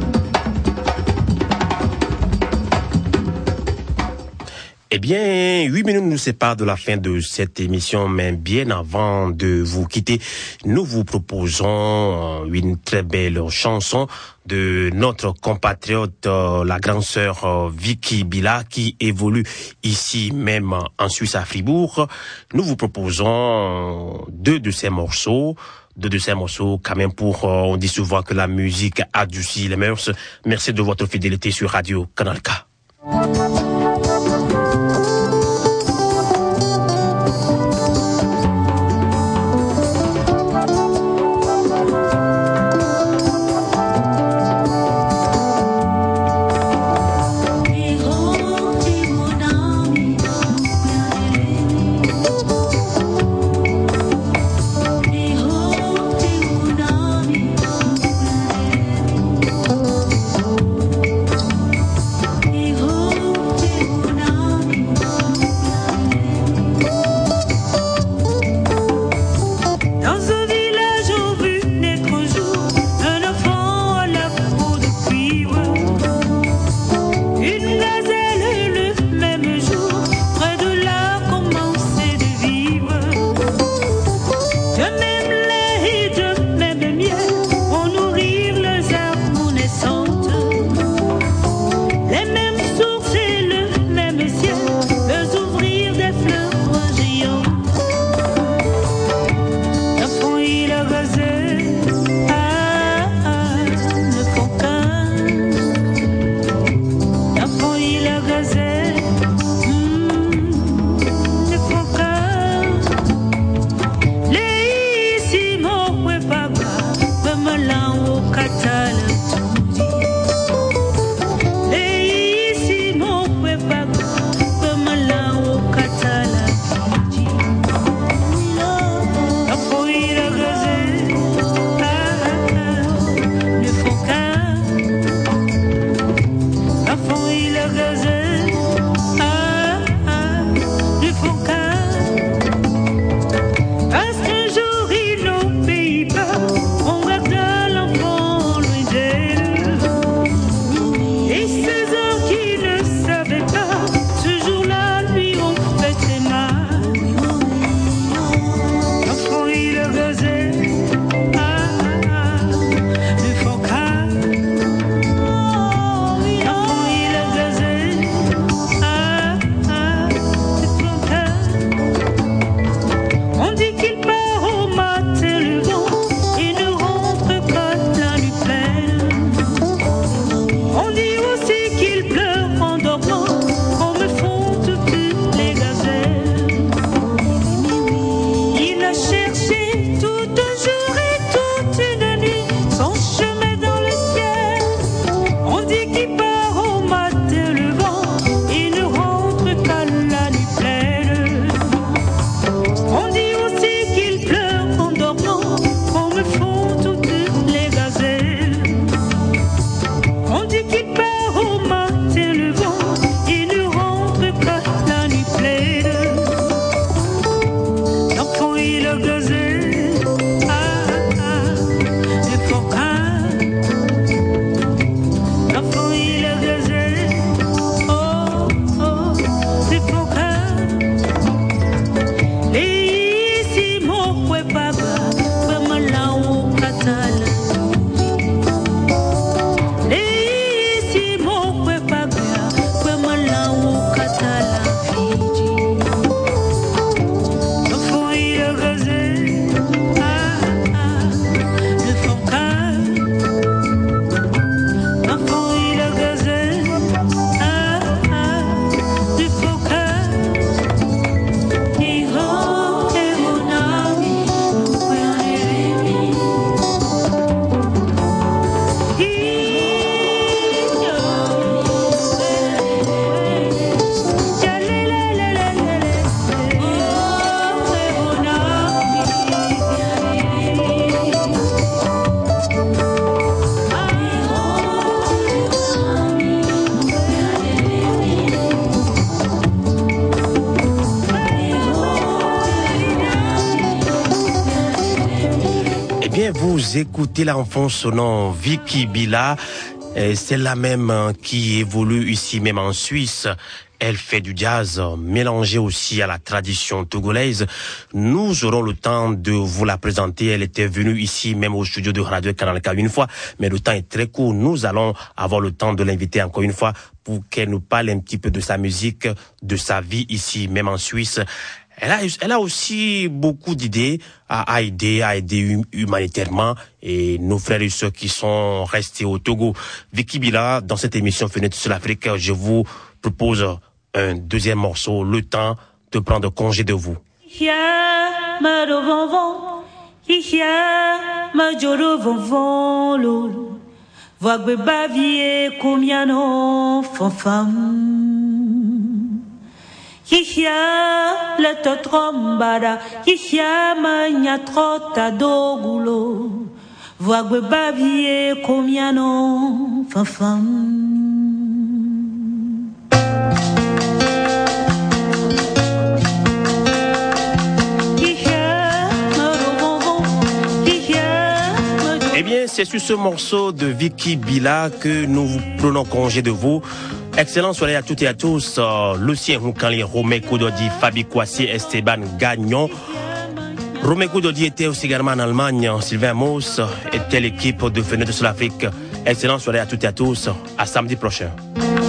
Eh bien, huit minutes nous séparent de la fin de cette émission, mais bien avant de vous quitter, nous vous proposons une très belle chanson de notre compatriote, la grande sœur Vicky Bila, qui évolue ici même en Suisse à Fribourg. Nous vous proposons deux de ces morceaux. Deux de ces morceaux, quand même, pour, on dit souvent que la musique adoucit les mœurs. Merci de votre fidélité sur Radio Canal K. Oh vous écoutez l'enfant sonnant Vicky Bila. C'est la même qui évolue ici même en Suisse. Elle fait du jazz mélangé aussi à la tradition togolaise. Nous aurons le temps de vous la présenter. Elle était venue ici même au studio de Radio Canal K une fois, mais le temps est très court. Nous allons avoir le temps de l'inviter encore une fois pour qu'elle nous parle un petit peu de sa musique, de sa vie ici même en Suisse. Elle a, elle a aussi beaucoup d'idées à, à aider, à aider hum, humanitairement et nos frères et sœurs qui sont restés au Togo. Vicky Bila, dans cette émission Fenêtre sur l'Afrique, je vous propose un deuxième morceau, le temps de prendre congé de vous. Hihia le totrombada, hihia manya trota dogulo, vogue bavier comiano fafam. Eh bien, c'est sur ce morceau de Vicky Bila que nous vous prenons congé de vous. Excellente soirée à toutes et à tous. Euh, Lucien Houkali, Romé Koudodi, Fabi Kouassi, Esteban Gagnon. Romé Koudodi était aussi également en Allemagne. Sylvain Mauss était l'équipe de Fenêtre sur l'Afrique. Excellente soirée à toutes et à tous. À samedi prochain.